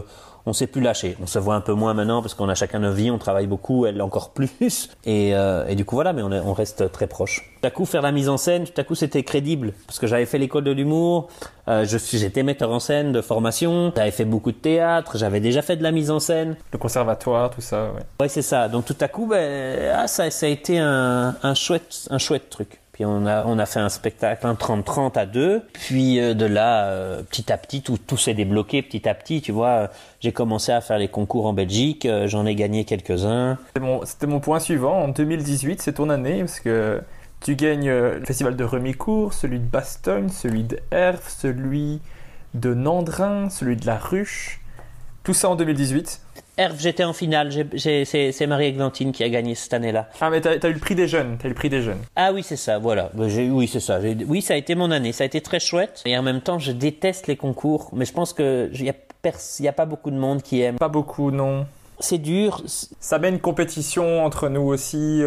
on s'est plus lâché. On se voit un peu moins maintenant parce qu'on a chacun nos vies, on travaille beaucoup, elle encore plus. Et du coup voilà, mais on reste très proches. Tout à coup faire la mise en scène, tout à coup c'était crédible parce que j'avais fait l'école de l'humour, j'étais metteur en scène de formation, j'avais fait beaucoup de théâtre, j'avais déjà fait de la mise en scène. Le conservatoire, tout ça, ouais. Ouais, c'est ça. Donc tout à coup, ça a été un chouette truc. Puis on a fait un spectacle, un 30-30 à deux. Puis de là, petit à petit, tout s'est débloqué petit à petit. Tu vois, j'ai commencé à faire les concours en Belgique, j'en ai gagné quelques-uns. C'était mon point suivant. En 2018, c'est ton année parce que tu gagnes le festival de Remicourt, celui de Bastogne, celui de Herve, celui de Nandrin, celui de La Ruche. Tout ça en 2018. Herve, j'étais en finale. C'est Marie-Églantine qui a gagné cette année-là. Ah, mais t'as eu le prix des jeunes. Ah oui, c'est ça, voilà. Oui, c'est ça. Oui, ça a été mon année. Ça a été très chouette. Et en même temps, je déteste les concours. Mais je pense qu'il y a pas beaucoup de monde qui aime. Pas beaucoup, non. C'est dur. Ça met une compétition entre nous aussi.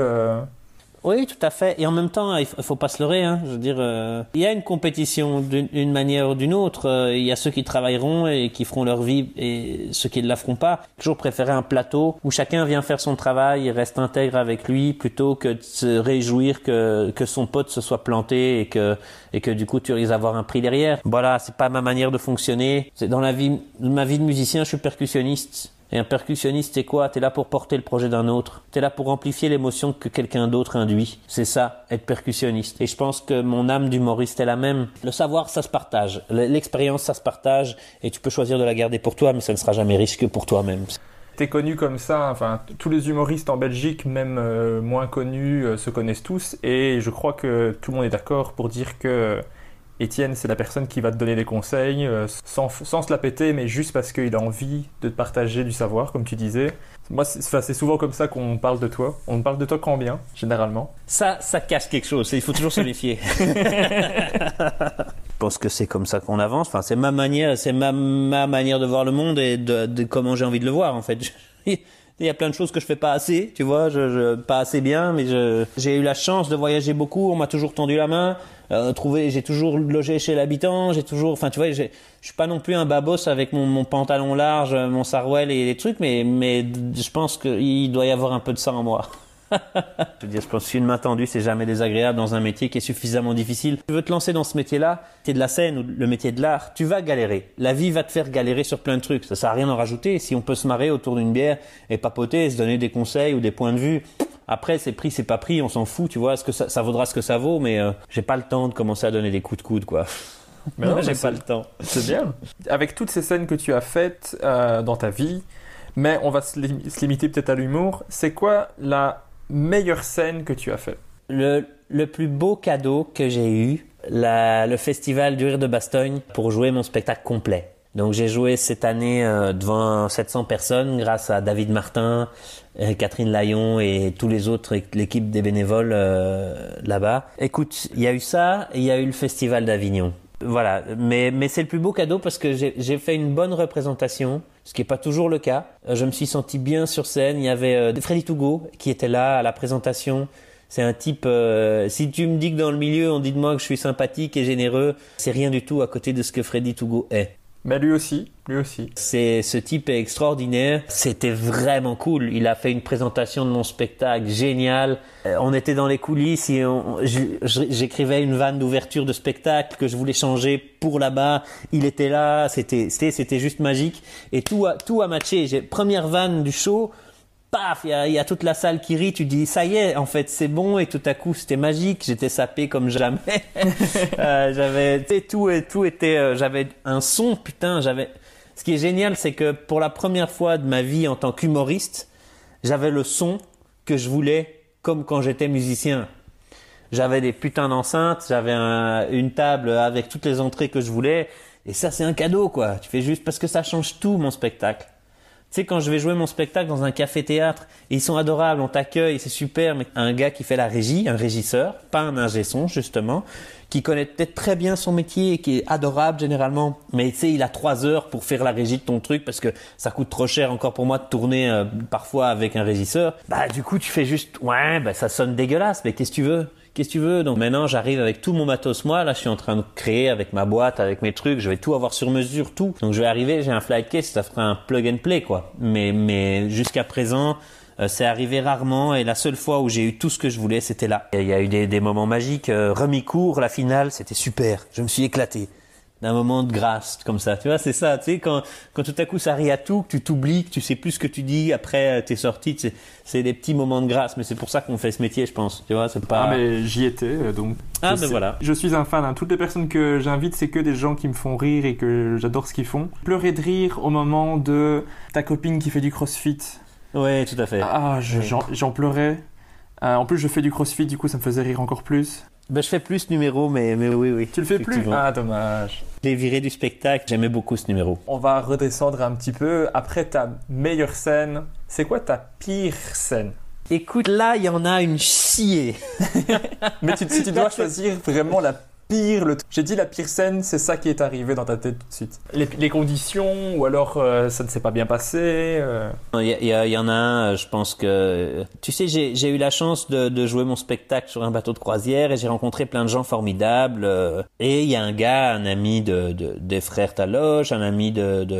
Oui, tout à fait. Et en même temps, il faut pas se leurrer. Hein. Je veux dire, il y a une compétition d'une manière ou d'une autre. Il y a ceux qui travailleront et qui feront leur vie et ceux qui ne la feront pas. Toujours préférer un plateau où chacun vient faire son travail et reste intègre avec lui plutôt que de se réjouir que son pote se soit planté et que du coup tu risques d'avoir un prix derrière. Voilà, c'est pas ma manière de fonctionner. C'est dans ma vie de musicien, je suis percussionniste. Et un percussionniste, c'est quoi? T'es là pour porter le projet d'un autre. T'es là pour amplifier l'émotion que quelqu'un d'autre induit. C'est ça, être percussionniste. Et je pense que mon âme d'humoriste est la même. Le savoir, ça se partage. L'expérience, ça se partage. Et tu peux choisir de la garder pour toi, mais ça ne sera jamais riche que pour toi-même. T'es connu comme ça, enfin, tous les humoristes en Belgique, même moins connus, se connaissent tous. Et je crois que tout le monde est d'accord pour dire que Étienne, c'est la personne qui va te donner des conseils sans se la péter, mais juste parce qu'il a envie de te partager du savoir, comme tu disais. Moi, c'est souvent comme ça qu'on parle de toi. On parle de toi qu'en bien, généralement. Ça cache quelque chose. Il faut toujours se méfier. Je pense que c'est comme ça qu'on avance. Enfin, c'est ma manière de voir le monde et de comment j'ai envie de le voir, en fait. Il y a plein de choses que je fais pas assez, tu vois, pas assez bien, mais j'ai eu la chance de voyager beaucoup. On m'a toujours tendu la main. J'ai toujours logé chez l'habitant, enfin tu vois, je suis pas non plus un babos avec mon pantalon large, mon sarouel et les trucs, mais je pense qu'il doit y avoir un peu de ça en moi. Je veux dire, je pense qu'une main tendue, c'est jamais désagréable dans un métier qui est suffisamment difficile. Tu veux te lancer dans ce métier-là, t'es de la scène ou le métier de l'art, tu vas galérer. La vie va te faire galérer sur plein de trucs. Ça sert à rien d'en rajouter. Si on peut se marrer autour d'une bière et papoter, se donner des conseils ou des points de vue. Après, c'est pris, c'est pas pris, on s'en fout, tu vois. Est-ce que ça vaudra ce que ça vaut, mais j'ai pas le temps de commencer à donner des coups de coude, quoi. Mais non, j'ai pas le temps. C'est bien. Avec toutes ces scènes que tu as faites dans ta vie, mais on va se limiter peut-être à l'humour, c'est quoi la meilleure scène que tu as faite? Le plus beau cadeau que j'ai eu, le festival du Rire de Bastogne pour jouer mon spectacle complet. Donc j'ai joué cette année devant 700 personnes grâce à David Martin, Catherine Layon et tous les autres, l'équipe des bénévoles là-bas. Écoute, il y a eu ça et il y a eu le festival d'Avignon. Voilà, mais c'est le plus beau cadeau parce que j'ai fait une bonne représentation, ce qui est pas toujours le cas. Je me suis senti bien sur scène. Il y avait Freddy Tougo qui était là à la présentation. C'est un type, si tu me dis que dans le milieu on dit de moi que je suis sympathique et généreux, c'est rien du tout à côté de ce que Freddy Tougo est. Mais lui aussi. Ce type est extraordinaire. C'était vraiment cool. Il a fait une présentation de mon spectacle génial. On était dans les coulisses et j'écrivais une vanne d'ouverture de spectacle que je voulais changer pour là-bas. Il était là. C'était juste magique. Et tout a matché. Première vanne du show. Paf, il y a toute la salle qui rit, tu dis ça y est, en fait c'est bon, et tout à coup c'était magique, j'étais sapé comme jamais. J'avais un son, ce qui est génial, c'est que pour la première fois de ma vie en tant qu'humoriste, j'avais le son que je voulais comme quand j'étais musicien. J'avais des putains d'enceintes, j'avais une table avec toutes les entrées que je voulais, et ça c'est un cadeau quoi, tu fais juste parce que ça change tout mon spectacle. Tu sais, quand je vais jouer mon spectacle dans un café-théâtre, ils sont adorables, on t'accueille, c'est super, mais un gars qui fait la régie, un régisseur, pas un ingé-son justement, qui connaît peut-être très bien son métier et qui est adorable généralement, mais tu sais, il a 3 heures pour faire la régie de ton truc parce que ça coûte trop cher encore pour moi de tourner parfois avec un régisseur. Bah du coup, tu fais juste, ça sonne dégueulasse, mais qu'est-ce que tu veux? qu'est-ce que tu veux? Donc maintenant, j'arrive avec tout mon matos. Moi, là, je suis en train de créer avec ma boîte, avec mes trucs. Je vais tout avoir sur mesure, tout. Donc je vais arriver, j'ai un flight case, ça fera un plug and play, quoi. Mais jusqu'à présent, c'est arrivé rarement, et la seule fois où j'ai eu tout ce que je voulais, c'était là. Il y a eu des moments magiques. Remis court, la finale, c'était super. Je me suis éclaté. D'un moment de grâce, comme ça. Tu vois, c'est ça. Tu sais, quand tout à coup ça rit à tout, que tu t'oublies, que tu sais plus ce que tu dis après t'es sorti, c'est des petits moments de grâce. Mais c'est pour ça qu'on fait ce métier, je pense. Tu vois, c'est pas. Ah, mais j'y étais, donc. Ah, ben voilà. Je suis un fan. Hein. Toutes les personnes que j'invite, c'est que des gens qui me font rire et que j'adore ce qu'ils font. Pleurer de rire au moment de ta copine qui fait du crossfit. Ouais, tout à fait. Ah, j'en pleurais. En plus, je fais du crossfit, du coup, ça me faisait rire encore plus. Ben, je fais plus ce numéro, mais oui. Tu le fais plus? Ah, dommage. Je l'ai viré du spectacle, j'aimais beaucoup ce numéro. On va redescendre un petit peu. Après ta meilleure scène, c'est quoi ta pire scène? Écoute, là, il y en a une chier. Mais si tu dois choisir vraiment la pire, j'ai dit la pire scène, c'est ça qui est arrivé dans ta tête tout de suite. Les conditions, ou alors ça ne s'est pas bien passé. Il y en a un, je pense que... Tu sais, j'ai eu la chance de jouer mon spectacle sur un bateau de croisière et j'ai rencontré plein de gens formidables. Et il y a un gars, un ami des frères Taloche, un ami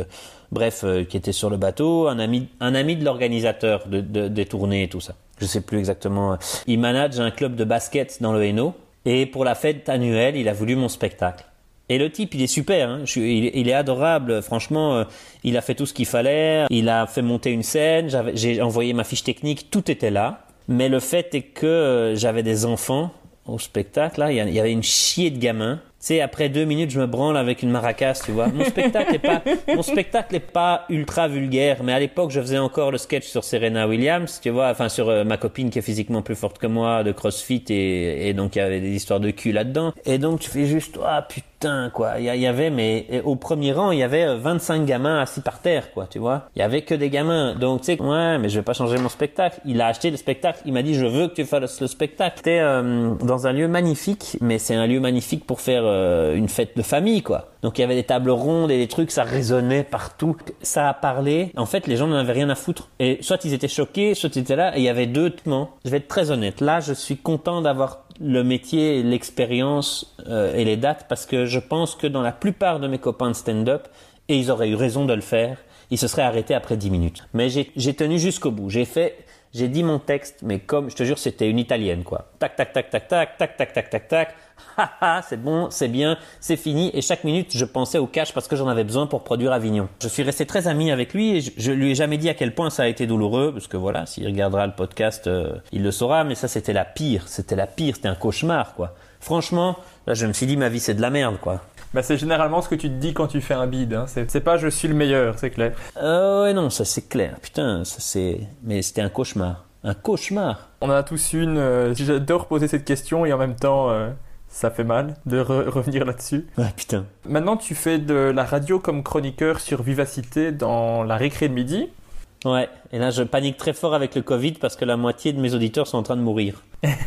qui était sur le bateau, un ami de l'organisateur des tournées et tout ça. Je sais plus exactement. Il manage un club de basket dans le Hainaut. Et pour la fête annuelle, il a voulu mon spectacle. Et le type, il est super, hein. Il est adorable. Franchement, il a fait tout ce qu'il fallait. Il a fait monter une scène. J'ai envoyé ma fiche technique. Tout était là. Mais le fait est que j'avais des enfants au spectacle. Là, il y avait une chier de gamins. Tu sais, après 2 minutes, je me branle avec une maracasse, tu vois. Mon spectacle est pas ultra vulgaire, mais à l'époque, je faisais encore le sketch sur Serena Williams, tu vois, enfin sur ma copine qui est physiquement plus forte que moi, de CrossFit, et donc il y avait des histoires de cul là-dedans. Et donc tu fais juste, ah putain, quoi. Il y avait, mais au premier rang, il y avait 25 gamins assis par terre, quoi, tu vois. Il y avait que des gamins. Donc tu sais, ouais, mais je vais pas changer mon spectacle. Il a acheté le spectacle. Il m'a dit, je veux que tu fasses le spectacle. C'était dans un lieu magnifique, mais c'est un lieu magnifique pour faire une fête de famille, quoi. Donc il y avait des tables rondes et des trucs, ça résonnait partout. Ça a parlé. En fait, les gens n'en avaient rien à foutre. Et soit ils étaient choqués, soit ils étaient là. Et il y avait deux tements. Je vais être très honnête. Là, je suis content d'avoir le métier, l'expérience et les dates, parce que je pense que dans la plupart de mes copains de stand-up, et ils auraient eu raison de le faire, ils se seraient arrêtés après 10 minutes. Mais j'ai tenu jusqu'au bout. J'ai dit mon texte, mais comme, je te jure, c'était une italienne, quoi. Tac, tac, tac, tac, tac, tac, tac, tac, tac, tac. C'est bon, c'est bien, c'est fini. Et chaque minute, je pensais au cash parce que j'en avais besoin pour produire Avignon. Je suis resté très ami avec lui et je lui ai jamais dit à quel point ça a été douloureux, parce que voilà, s'il regardera le podcast, il le saura. Mais ça, c'était la pire. C'était un cauchemar, quoi. Franchement, là, je me suis dit, ma vie, c'est de la merde, quoi. Bah, c'est généralement ce que tu te dis quand tu fais un bid, hein. C'est pas je suis le meilleur, c'est clair. Ouais, non, ça c'est clair. Putain, mais c'était un cauchemar. Un cauchemar. On en a tous une. J'adore poser cette question et en même temps, ça fait mal de revenir là-dessus. Ouais, putain. Maintenant, tu fais de la radio comme chroniqueur sur Vivacité dans la récré de midi. Ouais, et là je panique très fort avec le Covid parce que la moitié de mes auditeurs sont en train de mourir.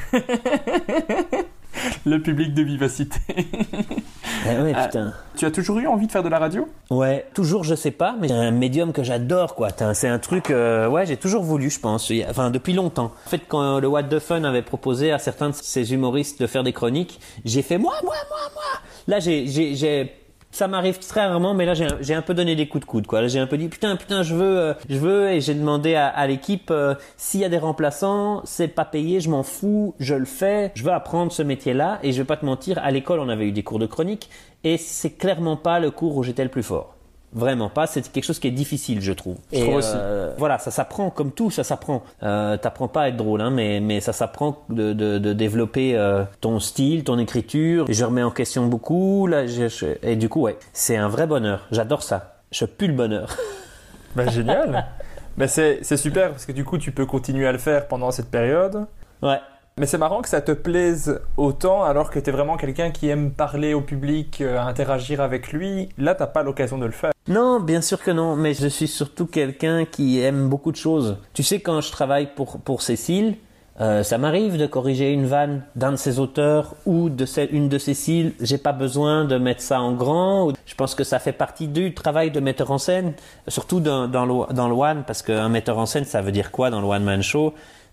Le public de Vivacité. Ouais, putain. Tu as toujours eu envie de faire de la radio? Ouais, toujours, je sais pas, mais c'est un médium que j'adore, quoi. C'est un truc, ouais, j'ai toujours voulu, je pense. Enfin, depuis longtemps. En fait, quand le What the Fun avait proposé à certains de ses humoristes de faire des chroniques, j'ai fait moi. Là, ça m'arrive très rarement, mais là j'ai un peu donné des coups de coude, quoi. Là, j'ai un peu dit putain, je veux, et j'ai demandé à l'équipe s'il y a des remplaçants, c'est pas payé, je m'en fous, je le fais, je veux apprendre ce métier-là. Et je vais pas te mentir, à l'école on avait eu des cours de chronique et c'est clairement pas le cours où j'étais le plus fort. Vraiment pas, c'est quelque chose qui est difficile, je trouve. Je trouve aussi. Voilà, ça s'apprend, comme tout, ça s'apprend. T'apprends pas à être drôle, hein, mais ça s'apprend de développer ton style, ton écriture. Et je remets en question beaucoup, là, et du coup, ouais, c'est un vrai bonheur. J'adore ça. Je pue le bonheur. Ben, génial. Ben, c'est super, parce que du coup, tu peux continuer à le faire pendant cette période. Ouais. Mais c'est marrant que ça te plaise autant alors que t'es vraiment quelqu'un qui aime parler au public, interagir avec lui. Là, t'as pas l'occasion de le faire. Non, bien sûr que non, mais je suis surtout quelqu'un qui aime beaucoup de choses. Tu sais, quand je travaille pour Cécile, ça m'arrive de corriger une vanne d'un de ses auteurs ou une de Cécile. J'ai pas besoin de mettre ça en grand. Je pense que ça fait partie du travail de metteur en scène, surtout dans le one, parce qu'un metteur en scène, ça veut dire quoi dans le one man show?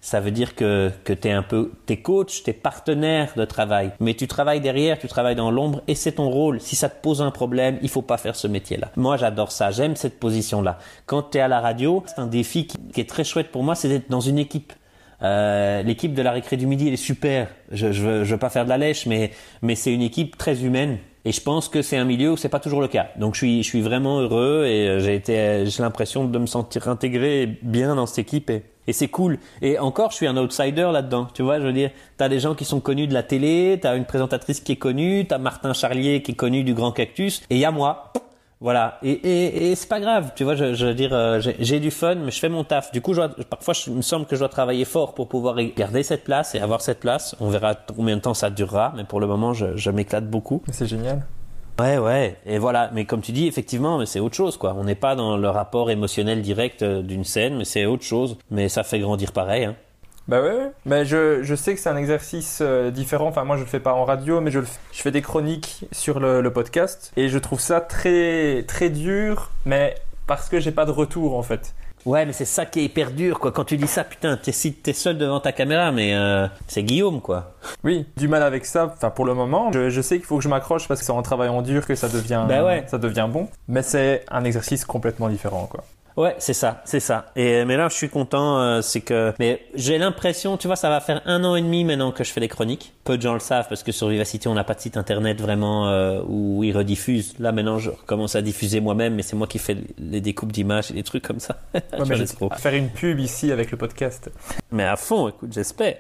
Ça veut dire que t'es coach, t'es partenaire de travail. Mais tu travailles derrière, tu travailles dans l'ombre et c'est ton rôle. Si ça te pose un problème, il faut pas faire ce métier-là. Moi, j'adore ça. J'aime cette position-là. Quand t'es à la radio, c'est un défi qui est très chouette pour moi, c'est d'être dans une équipe. L'équipe de la récré du midi, elle est super. Je veux pas faire de la lèche, mais c'est une équipe très humaine. Et je pense que c'est un milieu où c'est pas toujours le cas. Donc je suis vraiment heureux et j'ai l'impression de me sentir intégré bien dans cette équipe et c'est cool. Et encore, je suis un outsider là-dedans. Tu vois, je veux dire, t'as des gens qui sont connus de la télé, t'as une présentatrice qui est connue, t'as Martin Charlier qui est connu du Grand Cactus et il y a moi. Voilà, et c'est pas grave, tu vois, je veux dire, j'ai du fun, mais je fais mon taf. Du coup, parfois, il me semble que je dois travailler fort pour pouvoir garder cette place et avoir cette place. On verra combien de temps ça durera, mais pour le moment, je m'éclate beaucoup. C'est génial. Ouais, et voilà. Mais comme tu dis, effectivement, mais c'est autre chose, quoi. On n'est pas dans le rapport émotionnel direct d'une scène, mais c'est autre chose. Mais ça fait grandir pareil, hein. Bah ouais, mais je sais que c'est un exercice différent. Enfin, moi je le fais pas en radio, mais je fais des chroniques sur le podcast et je trouve ça très très dur, mais parce que j'ai pas de retour en fait. Ouais, mais c'est ça qui est hyper dur, quoi. Quand tu dis ça, putain, t'es seul devant ta caméra, mais c'est Guillaume, quoi. Oui, du mal avec ça. Enfin, pour le moment, je sais qu'il faut que je m'accroche parce que c'est en travaillant dur que ça devient bon. Mais c'est un exercice complètement différent, quoi. Ouais, c'est ça. Mais là, je suis content, mais j'ai l'impression, tu vois, ça va faire 1 an et demi maintenant que je fais des chroniques. Peu de gens le savent parce que sur Vivacité, on n'a pas de site internet vraiment où ils rediffusent. Là, maintenant, je recommence à diffuser moi-même, mais c'est moi qui fais les découpes d'images et des trucs comme ça. Ouais, mais à faire une pub ici avec le podcast. Mais à fond, écoute, j'espère.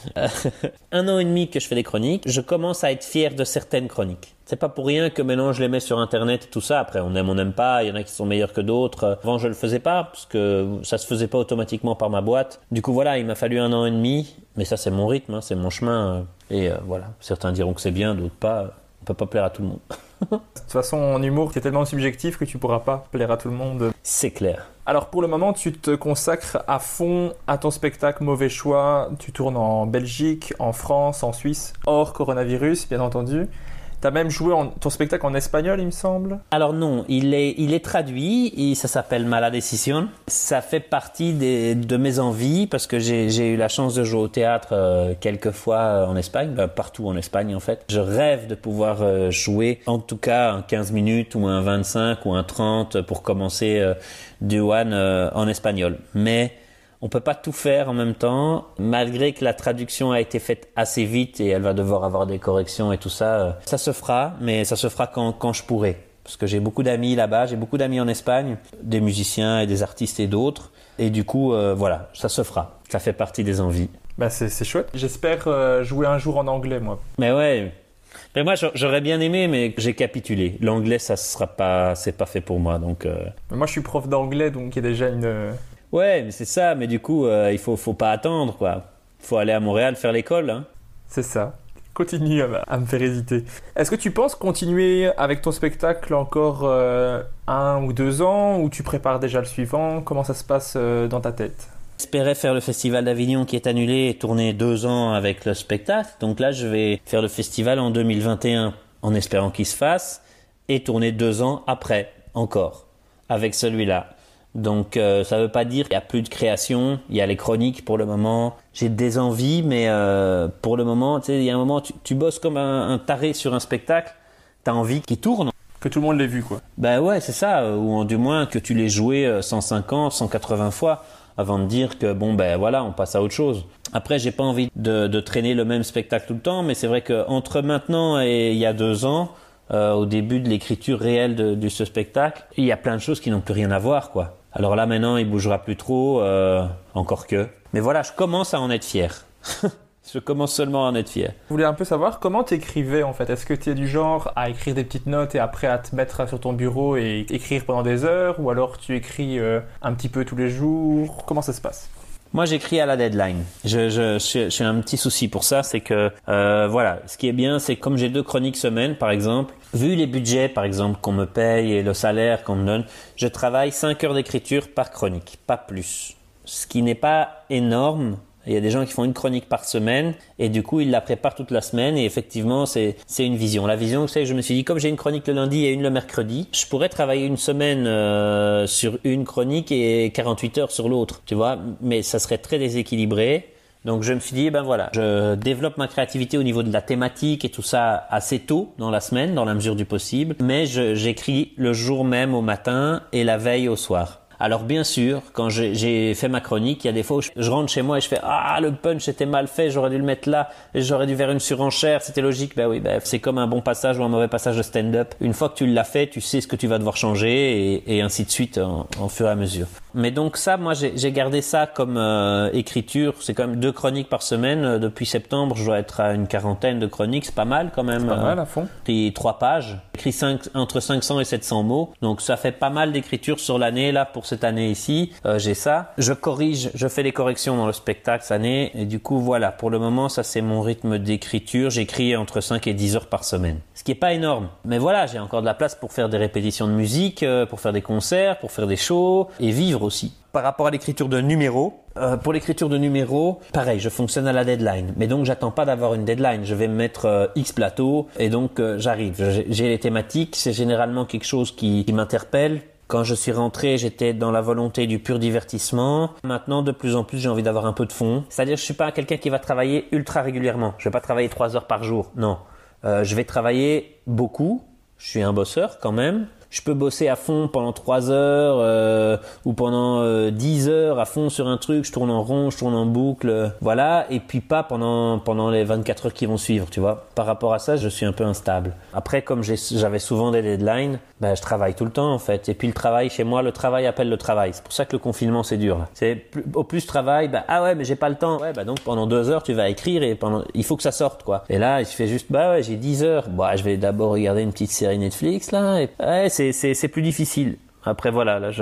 1 an et demi que je fais des chroniques, je commence à être fier de certaines chroniques. C'est pas pour rien que maintenant je les mets sur internet et tout ça. Après, on n'aime pas, il y en a qui sont meilleurs que d'autres. Avant, je le faisais pas parce que ça se faisait pas automatiquement par ma boîte. Du coup, voilà, il m'a fallu 1 an et demi, mais ça, c'est mon rythme, hein, c'est mon chemin. Et voilà, certains diront que c'est bien, d'autres pas. On peut pas plaire à tout le monde. De toute façon, en humour, c'est tellement subjectif que tu pourras pas plaire à tout le monde. C'est clair. Alors pour le moment, tu te consacres à fond à ton spectacle Mauvais Choix. Tu tournes en Belgique, en France, en Suisse, hors coronavirus, bien entendu. T'as même joué ton spectacle en espagnol, il me semble. Alors non, il est traduit et ça s'appelle Mala Decisión. Ça fait partie de mes envies parce que j'ai eu la chance de jouer au théâtre quelques fois en Espagne, partout en Espagne en fait. Je rêve de pouvoir jouer en tout cas un 15 minutes ou un 25 ou un 30 pour commencer Duan en espagnol. Mais on peut pas tout faire en même temps, malgré que la traduction a été faite assez vite et elle va devoir avoir des corrections et tout ça. Ça se fera, mais ça se fera quand je pourrai. Parce que j'ai beaucoup d'amis là-bas, j'ai beaucoup d'amis en Espagne, des musiciens et des artistes et d'autres. Et du coup, voilà, ça se fera. Ça fait partie des envies. Bah c'est chouette. J'espère jouer un jour en anglais, moi. Mais ouais. Mais moi, j'aurais bien aimé, mais j'ai capitulé. L'anglais, c'est pas fait pour moi, donc. Moi, je suis prof d'anglais, donc il y a déjà une. Ouais, mais c'est ça. Mais du coup, il faut pas attendre, quoi. Faut aller à Montréal faire l'école, hein. C'est ça. Continue à me faire hésiter. Est-ce que tu penses continuer avec ton spectacle encore 1 ou 2 ans, ou tu prépares déjà le suivant? Comment ça se passe dans ta tête? J'espérais faire le festival d'Avignon qui est annulé et tourner 2 ans avec le spectacle. Donc là, je vais faire le festival en 2021 en espérant qu'il se fasse et tourner 2 ans après encore avec celui-là. Donc ça veut pas dire qu'il y a plus de création, il y a les chroniques pour le moment. J'ai des envies, mais pour le moment, tu sais, il y a un moment, tu bosses comme un taré sur un spectacle, t'as envie qu'il tourne. Que tout le monde l'ait vu, quoi. Ben ouais, c'est ça, ou du moins que tu l'aies joué 150, 180 fois avant de dire que bon ben voilà, on passe à autre chose. Après, j'ai pas envie de traîner le même spectacle tout le temps, mais c'est vrai que entre maintenant et il y a 2 ans, au début de l'écriture réelle de ce spectacle, il y a plein de choses qui n'ont plus rien à voir, quoi. Alors là, maintenant, il bougera plus trop, encore que. Mais voilà, je commence à en être fier. Je commence seulement à en être fier. Je voulais un peu savoir comment t'écrivais, en fait. Est-ce que t'es du genre à écrire des petites notes et après à te mettre sur ton bureau et écrire pendant des heures? Ou alors tu écris un petit peu tous les jours? Comment ça se passe? Moi, j'écris à la deadline. J'ai un petit souci pour ça, c'est que voilà, ce qui est bien, c'est que comme j'ai 2 chroniques semaine, par exemple, vu les budgets, par exemple, qu'on me paye et le salaire qu'on me donne, je travaille 5 heures d'écriture par chronique, pas plus. Ce qui n'est pas énorme, Il y a des gens qui font une chronique par semaine et du coup, ils la préparent toute la semaine et effectivement, c'est une vision. La vision, c'est que je me suis dit, comme j'ai une chronique le lundi et une le mercredi, je pourrais travailler une semaine sur une chronique et 48 heures sur l'autre, tu vois, mais ça serait très déséquilibré. Donc je me suis dit, ben voilà, je développe ma créativité au niveau de la thématique et tout ça assez tôt dans la semaine, dans la mesure du possible, mais j'écris le jour même au matin et la veille au soir. Alors bien sûr, quand j'ai fait ma chronique, il y a des fois où je rentre chez moi et je fais « Ah, le punch était mal fait, j'aurais dû le mettre là, j'aurais dû faire une surenchère, c'était logique. » Ben oui, c'est comme un bon passage ou un mauvais passage de stand-up. Une fois que tu l'as fait, tu sais ce que tu vas devoir changer et ainsi de suite en fur et à mesure. Mais donc ça, moi j'ai gardé ça comme écriture. C'est quand même 2 chroniques par semaine. Depuis septembre, je dois être à une 40aine de chroniques. C'est pas mal quand même. C'est pas mal à fond. Puis 3 pages. J'écris entre 500 et 700 mots. Donc ça fait pas mal d'écriture sur l'année là pour cette année ici. J'ai ça. Je corrige, je fais des corrections dans le spectacle cette année. Et du coup voilà, pour le moment ça c'est mon rythme d'écriture. J'écris entre 5 et 10 heures par semaine. Ce qui est pas énorme. Mais voilà, j'ai encore de la place pour faire des répétitions de musique, pour faire des concerts, pour faire des shows et vivre aussi. Par rapport à l'écriture de numéros, pour l'écriture de numéros, pareil, je fonctionne à la deadline. Mais donc, j'attends pas d'avoir une deadline. Je vais me mettre X plateau et donc j'arrive. J'ai les thématiques. C'est généralement quelque chose qui m'interpelle. Quand je suis rentré, j'étais dans la volonté du pur divertissement. Maintenant, de plus en plus, j'ai envie d'avoir un peu de fond. C'est-à-dire, je suis pas quelqu'un qui va travailler ultra régulièrement. Je vais pas travailler 3 heures par jour. Non. Je vais travailler beaucoup. Je suis un bosseur quand même. Je peux bosser à fond pendant 3 heures ou pendant 10 heures à fond sur un truc, je tourne en rond, je tourne en boucle, voilà, et puis pas pendant les 24 heures qui vont suivre, tu vois. Par rapport à ça, je suis un peu instable. Après, comme j'avais souvent des deadlines, ben, je travaille tout le temps en fait. Et puis le travail, chez moi, le travail appelle le travail. C'est pour ça que le confinement, c'est dur. Au plus je travaille, ben, ah ouais, mais j'ai pas le temps. Ouais, ben donc pendant 2 heures, tu vas écrire et il faut que ça sorte, quoi. Et là, je fais juste, bah ouais, j'ai 10 heures. Bah, je vais d'abord regarder une petite série Netflix, là. Et, ouais, c'est plus difficile. Après voilà, là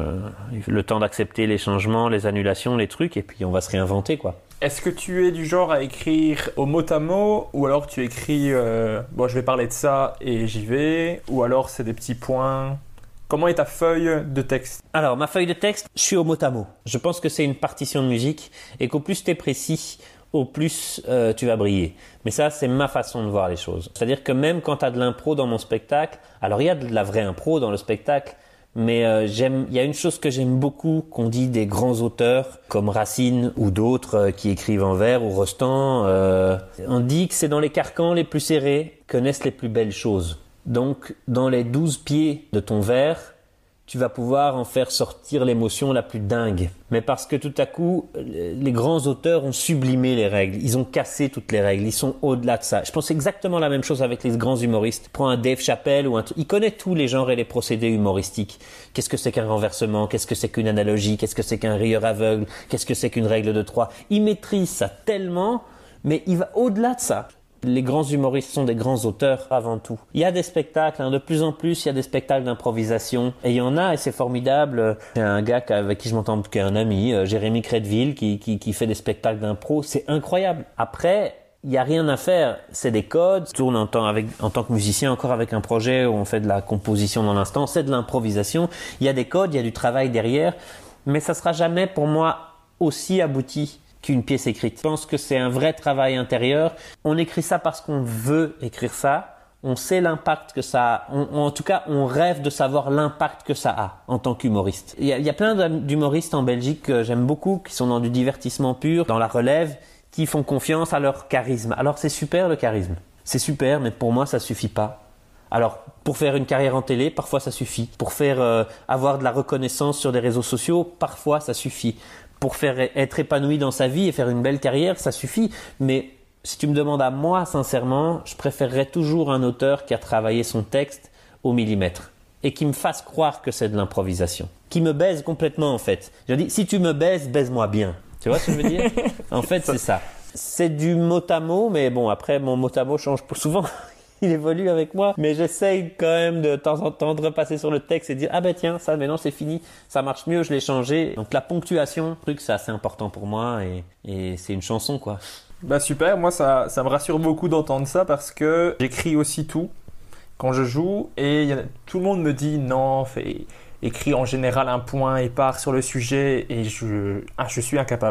le temps d'accepter les changements, les annulations, les trucs et puis on va se réinventer quoi. Est-ce que tu es du genre à écrire au mot à mot ou alors tu écris bon je vais parler de ça et j'y vais ou alors c'est des petits points? Comment est ta feuille de texte? Alors ma feuille de texte, je suis au mot à mot. Je pense que c'est une partition de musique et qu'au plus t'es précis, au plus tu vas briller. Mais ça, c'est ma façon de voir les choses. C'est-à-dire que même quand tu as de l'impro dans mon spectacle, alors il y a de la vraie impro dans le spectacle, mais il y a une chose que j'aime beaucoup qu'on dit des grands auteurs comme Racine ou d'autres qui écrivent en vers ou Rostand. On dit que c'est dans les carcans les plus serrés que naissent les plus belles choses. Donc, dans les 12 pieds de ton vers, tu vas pouvoir en faire sortir l'émotion la plus dingue. Mais parce que tout à coup, les grands auteurs ont sublimé les règles. Ils ont cassé toutes les règles. Ils sont au-delà de ça. Je pense exactement la même chose avec les grands humoristes. Prends un Dave Chappelle ou un truc. Il connaît tous les genres et les procédés humoristiques. Qu'est-ce que c'est qu'un renversement? Qu'est-ce que c'est qu'une analogie? Qu'est-ce que c'est qu'un rieur aveugle? Qu'est-ce que c'est qu'une règle de 3? Il maîtrise ça tellement, mais il va au-delà de ça. Les grands humoristes sont des grands auteurs avant tout. Il y a des spectacles, de plus en plus, il y a des spectacles d'improvisation. Et il y en a, et c'est formidable. J'ai un gars avec qui je m'entends, qui est un ami, Jérémy Crédville, qui fait des spectacles d'impro. C'est incroyable. Après, il n'y a rien à faire. C'est des codes. Je tourne en tant que musicien, encore avec un projet où on fait de la composition dans l'instant. C'est de l'improvisation. Il y a des codes, il y a du travail derrière. Mais ça sera jamais, pour moi, aussi abouti qu'une pièce écrite. Je pense que c'est un vrai travail intérieur. On écrit ça parce qu'on veut écrire ça. On sait l'impact que ça a. En tout cas, on rêve de savoir l'impact que ça a en tant qu'humoriste. Il y a plein d'humoristes en Belgique que j'aime beaucoup, qui sont dans du divertissement pur, dans la relève, qui font confiance à leur charisme. Alors c'est super le charisme. C'est super, mais pour moi, ça suffit pas. Alors, pour faire une carrière en télé, parfois ça suffit. Pour faire avoir de la reconnaissance sur des réseaux sociaux, parfois ça suffit. Pour être épanoui dans sa vie et faire une belle carrière, ça suffit. Mais si tu me demandes à moi, sincèrement, je préférerais toujours un auteur qui a travaillé son texte au millimètre et qui me fasse croire que c'est de l'improvisation. Qui me baise complètement, en fait. Je dis, si tu me baises, baise-moi bien. Tu vois ce que je veux dire? En fait, c'est ça. C'est du mot à mot, mais bon, après, mon mot à mot change souvent. Il évolue avec moi, mais j'essaye quand même de temps en temps de repasser sur le texte et de dire ah ben tiens ça maintenant c'est fini, ça marche mieux, je l'ai changé. Donc la ponctuation, c'est assez important pour moi et c'est une chanson quoi. Bah super, moi ça me rassure beaucoup d'entendre ça parce que j'écris aussi tout quand je joue et tout le monde me dit non, écris en général un point et pars sur le sujet et je suis incapable.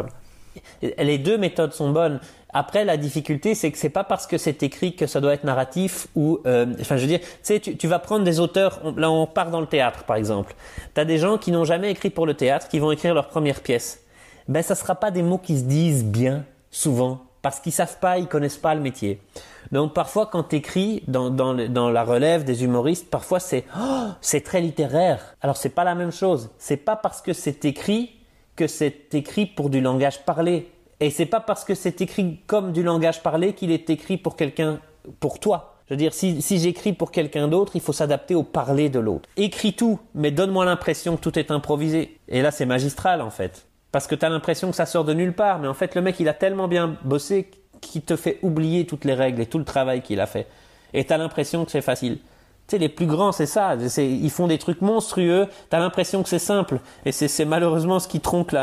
Les deux méthodes sont bonnes. Après, la difficulté, c'est que c'est pas parce que c'est écrit que ça doit être narratif ou, enfin, je veux dire, tu sais, tu vas prendre des auteurs, là, on part dans le théâtre, par exemple. T'as des gens qui n'ont jamais écrit pour le théâtre, qui vont écrire leur première pièce. Ben, ça sera pas des mots qui se disent bien, souvent, parce qu'ils savent pas, ils connaissent pas le métier. Donc, parfois, quand t'écris dans la relève des humoristes, parfois c'est très littéraire. Alors, c'est pas la même chose. C'est pas parce que c'est écrit que c'est écrit pour du langage parlé. Et c'est pas parce que c'est écrit comme du langage parlé qu'il est écrit pour quelqu'un, pour toi. Je veux dire, si j'écris pour quelqu'un d'autre, il faut s'adapter au parler de l'autre. Écris tout, mais donne-moi l'impression que tout est improvisé. Et là, c'est magistral, en fait. Parce que t'as l'impression que ça sort de nulle part. Mais en fait, le mec, il a tellement bien bossé qu'il te fait oublier toutes les règles et tout le travail qu'il a fait. Et t'as l'impression que c'est facile. Tu sais, les plus grands, c'est ça. Ils font des trucs monstrueux. T'as l'impression que c'est simple. Et c'est malheureusement ce qui tronque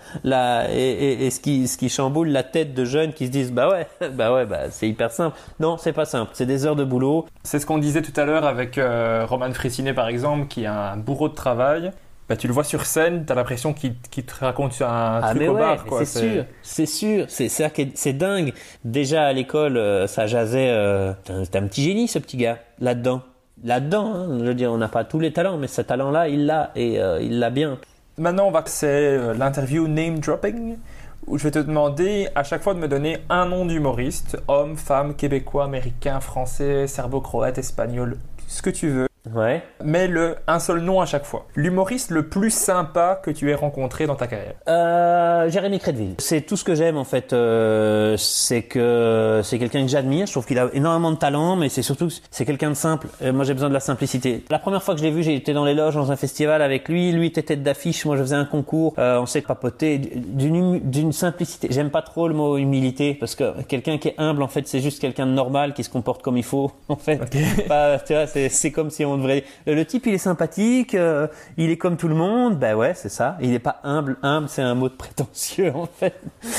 et ce qui chamboule la tête de jeunes qui se disent, bah ouais, c'est hyper simple. Non, c'est pas simple. C'est des heures de boulot. C'est ce qu'on disait tout à l'heure avec Roman Frécinet, par exemple, qui a un bourreau de travail. Bah, tu le vois sur scène, t'as l'impression qu'il te raconte un truc au bar, quoi. C'est sûr. C'est dingue. Déjà, à l'école, ça jasait, t'es un petit génie, ce petit gars. Là-dedans, hein, je veux dire, on n'a pas tous les talents, mais ce talent-là, il l'a, et il l'a bien. Maintenant, c'est l'interview name dropping, où je vais te demander à chaque fois de me donner un nom d'humoriste, homme, femme, québécois, américain, français, serbo-croate, espagnol, ce que tu veux. Ouais. Mais un seul nom à chaque fois. L'humoriste le plus sympa que tu aies rencontré dans ta carrière. Jérémy Crédville. C'est tout ce que j'aime en fait. C'est que c'est quelqu'un que j'admire. Je trouve qu'il a énormément de talent, mais c'est surtout que c'est quelqu'un de simple. Moi, j'ai besoin de la simplicité. La première fois que je l'ai vu, j'étais dans les loges dans un festival avec lui. Lui était tête d'affiche. Moi, je faisais un concours. On s'est papoté d'une simplicité. J'aime pas trop le mot humilité parce que quelqu'un qui est humble, en fait, c'est juste quelqu'un de normal qui se comporte comme il faut. En fait, okay. Tu vois, c'est comme si on devrait. Le type, il est sympathique, il est comme tout le monde. Ben ouais, c'est ça. Il est pas humble. Humble, c'est un mot de prétentieux en fait.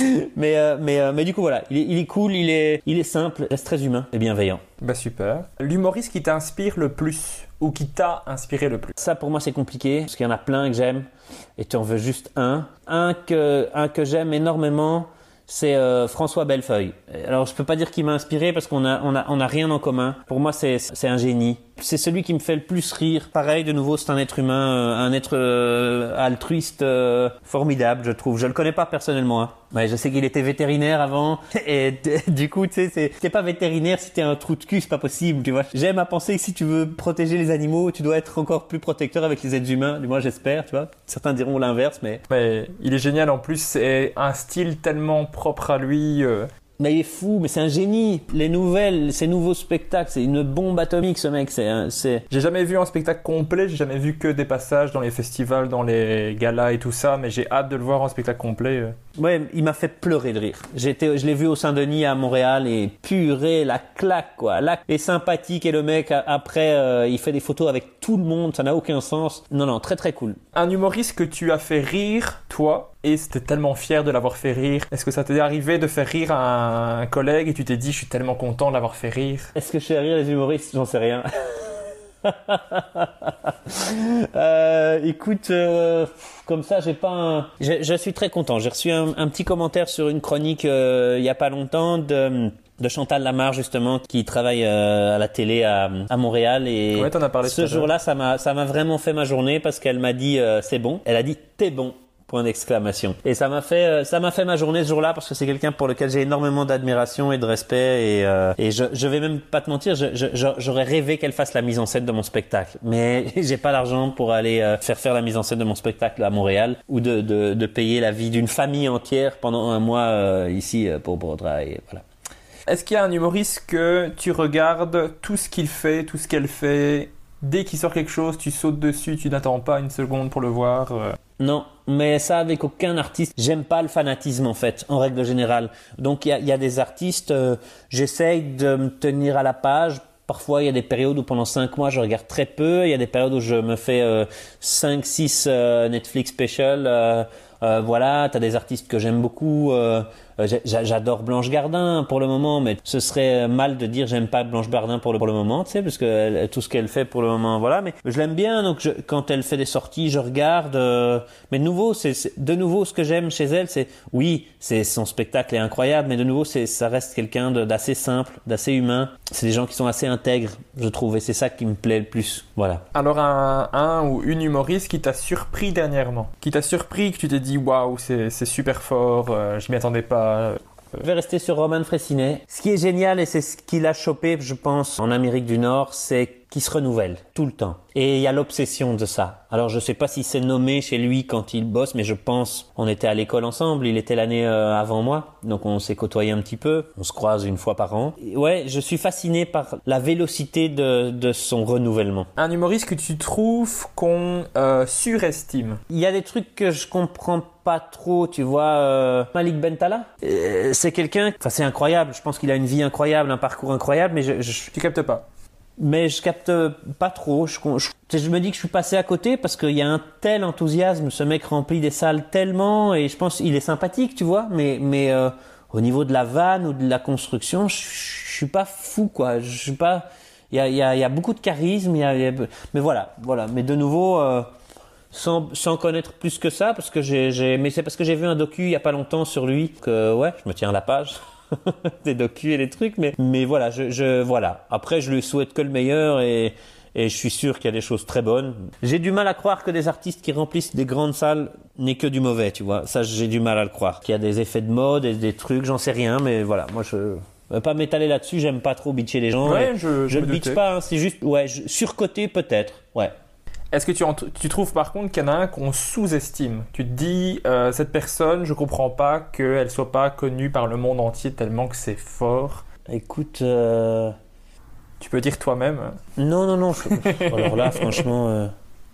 Mais du coup voilà, il est cool, il est simple, reste très humain et bienveillant. Bah super. L'humoriste qui t'inspire le plus ou qui t'a inspiré le plus? Ça pour moi c'est compliqué parce qu'il y en a plein que j'aime et tu en veux juste un. Un que j'aime énormément. C'est François Bellefeuille. Alors je peux pas dire qu'il m'a inspiré parce qu'on a rien en commun. Pour moi c'est un génie. C'est celui qui me fait le plus rire. Pareil, de nouveau, c'est un être humain, un être altruiste formidable, je trouve. Je le connais pas personnellement. Hein. Ouais, je sais qu'il était vétérinaire avant. Et du coup, tu sais, t'es pas vétérinaire si t'es un trou de cul, c'est pas possible, tu vois. J'aime à penser que si tu veux protéger les animaux, tu dois être encore plus protecteur avec les êtres humains. Du moins, j'espère, tu vois. Certains diront l'inverse, mais... Mais il est génial en plus. C'est un style tellement propre à lui... Mais il est fou, mais c'est un génie. Les nouvelles, ces nouveaux spectacles, c'est une bombe atomique, ce mec. J'ai jamais vu un spectacle complet, j'ai jamais vu que des passages dans les festivals, dans les galas et tout ça, mais j'ai hâte de le voir en spectacle complet. Ouais, il m'a fait pleurer de rire. Je l'ai vu au Saint-Denis à Montréal et purée, la claque, quoi. Et sympathique, et le mec, après, il fait des photos avec tout le monde, ça n'a aucun sens. Non, très très cool. Un humoriste que tu as fait rire, toi, et c'était tellement fier de l'avoir fait rire. Est-ce que ça t'est arrivé de faire rire un collègue et tu t'es dit, je suis tellement content de l'avoir fait rire? Est-ce que je fais rire les humoristes? J'en sais rien. Écoute, comme ça, j'ai pas je suis très content. J'ai reçu un petit commentaire sur une chronique il y a pas longtemps de Chantal Lamarre justement qui travaille à la télé à Montréal et ouais, t'en as parlé ce jour-là ça m'a vraiment fait ma journée parce qu'elle m'a dit c'est bon. Elle a dit t'es bon. Point d'exclamation. Et ça m'a fait ma journée ce jour-là parce que c'est quelqu'un pour lequel j'ai énormément d'admiration et de respect et je vais même pas te mentir, j'aurais rêvé qu'elle fasse la mise en scène de mon spectacle. Mais j'ai pas l'argent pour aller faire la mise en scène de mon spectacle à Montréal ou de payer la vie d'une famille entière pendant un mois ici pour travailler. Voilà. Est-ce qu'il y a un humoriste que tu regardes tout ce qu'il fait, tout ce qu'elle fait, dès qu'il sort quelque chose, tu sautes dessus, tu n'attends pas une seconde pour le voir Non, mais ça avec aucun artiste. J'aime pas le fanatisme en fait, en règle générale. Donc il y a des artistes, j'essaye de me tenir à la page. Parfois, il y a des périodes où pendant 5 mois, je regarde très peu. Il y a des périodes où je me fais 5-6 Netflix special. Voilà, t'as des artistes que j'aime beaucoup. J'adore Blanche Gardin pour le moment, mais ce serait mal de dire j'aime pas Blanche Gardin pour le moment, tu sais, parce que tout ce qu'elle fait pour le moment, voilà. Mais je l'aime bien, donc quand elle fait des sorties, je regarde. Mais de nouveau, de nouveau ce que j'aime chez elle, c'est son spectacle est incroyable, mais de nouveau, ça reste quelqu'un d'assez simple, d'assez humain. C'est des gens qui sont assez intègres, je trouve, et c'est ça qui me plaît le plus. Voilà. Alors un ou une humoriste qui t'a surpris dernièrement, qui t'a surpris, que tu t'es dit waouh, c'est super fort, je m'y attendais pas. Je vais rester sur Roman Frécinet. Ce qui est génial, et c'est ce qu'il a chopé, je pense, en Amérique du Nord, c'est qu'il se renouvelle tout le temps. Et il y a l'obsession de ça. Alors je sais pas si c'est nommé chez lui quand il bosse, mais je pense, on était à l'école ensemble, il était l'année avant moi, donc on s'est côtoyé un petit peu, on se croise une fois par an. Et ouais, je suis fasciné par la vélocité de son renouvellement. Un humoriste que tu trouves qu'on surestime? Il y a des trucs que je comprends pas trop, tu vois, Malik Bentala, c'est quelqu'un, enfin c'est incroyable, je pense qu'il a une vie incroyable, un parcours incroyable, mais Tu captes pas? Mais je capte pas trop. Je me dis que je suis passé à côté parce qu'il y a un tel enthousiasme. Ce mec remplit des salles tellement, et je pense qu'il est sympathique, tu vois. Mais au niveau de la vanne ou de la construction, je suis pas fou, quoi. Je suis pas. Il y a beaucoup de charisme. Mais voilà. Mais de nouveau, sans connaître plus que ça, parce que mais c'est parce que j'ai vu un docu il y a pas longtemps sur lui que ouais, je me tiens à la page. Des docus et des trucs, mais voilà, voilà. Après, je lui souhaite que le meilleur et je suis sûr qu'il y a des choses très bonnes. J'ai du mal à croire que des artistes qui remplissent des grandes salles n'aient que du mauvais, tu vois. Ça, j'ai du mal à le croire. Qu'il y a des effets de mode et des trucs, j'en sais rien, mais voilà. Moi, je vais pas m'étaler là-dessus. J'aime pas trop bitcher les gens. Ouais, je ne bitch pas. Hein, c'est juste, surcoté peut-être. Ouais. Est-ce que tu trouves par contre qu'il y en a un qu'on sous-estime? Tu te dis, cette personne, je comprends pas qu'elle soit pas connue par le monde entier tellement que c'est fort. Écoute, tu peux dire toi-même. Non. Alors là, franchement,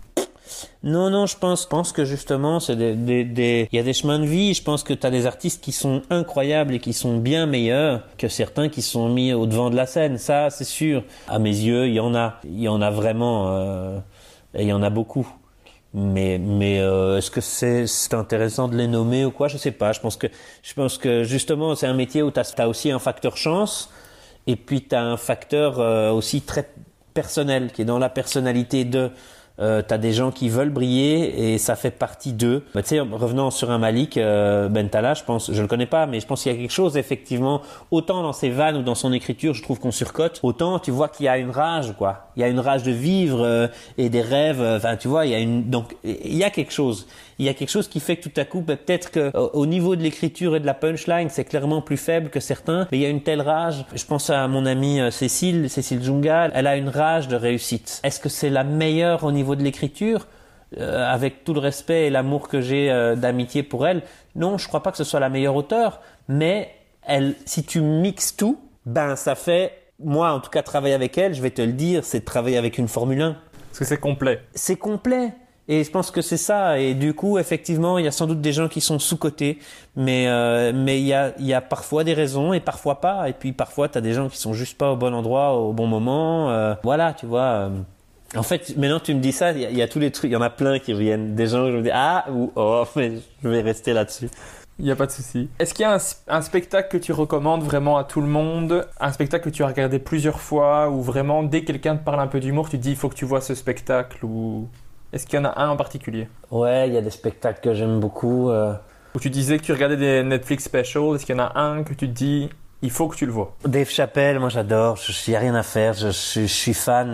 non. Je pense que justement, c'est il y a des chemins de vie. Je pense que tu as des artistes qui sont incroyables et qui sont bien meilleurs que certains qui sont mis au devant de la scène. Ça, c'est sûr. À mes yeux, il y en a vraiment. Et il y en a beaucoup. Mais est-ce que c'est intéressant de les nommer ou quoi? Je sais pas. Je pense que justement, c'est un métier où t'as aussi un facteur chance, et puis t'as un facteur aussi très personnel, qui est dans la personnalité de. T'as des gens qui veulent briller et ça fait partie d'eux. Tu sais, revenant sur un Malik Bentala, je le connais pas, mais je pense qu'il y a quelque chose effectivement, autant dans ses vannes ou dans son écriture, je trouve qu'on surcote, autant tu vois qu'il y a une rage, quoi. Il y a une rage de vivre et des rêves. Enfin, tu vois, donc il y a quelque chose. Il y a quelque chose qui fait que tout à coup, peut-être que au niveau de l'écriture et de la punchline, c'est clairement plus faible que certains, mais il y a une telle rage. Je pense à mon amie Cécile Jungal, elle a une rage de réussite. Est-ce que c'est la meilleure au niveau de l'écriture, avec tout le respect et l'amour que j'ai d'amitié pour elle? Non, je crois pas que ce soit la meilleure auteure, mais si tu mixes tout, ça fait, moi en tout cas travailler avec elle, je vais te le dire, c'est de travailler avec une Formule 1. Parce que c'est complet. C'est complet. Et je pense que c'est ça. Et du coup, effectivement, il y a sans doute des gens qui sont sous-cotés, mais il y a parfois des raisons et parfois pas. Et puis parfois, t'as des gens qui sont juste pas au bon endroit au bon moment. Voilà, tu vois. En fait, maintenant tu me dis ça, il y a tous les trucs, il y en a plein qui reviennent. Des gens, je me dis mais je vais rester là-dessus. Il n'y a pas de souci. Est-ce qu'il y a un spectacle que tu recommandes vraiment à tout le monde? Un spectacle que tu as regardé plusieurs fois, ou vraiment, dès que quelqu'un te parle un peu d'humour, tu te dis il faut que tu vois ce spectacle, ou... Est-ce qu'il y en a un en particulier? Ouais, il y a des spectacles que j'aime beaucoup. Où tu disais que tu regardais des Netflix specials, est-ce qu'il y en a un que tu te dis, il faut que tu le vois? Dave Chappelle, moi j'adore, il n'y a rien à faire, je suis fan,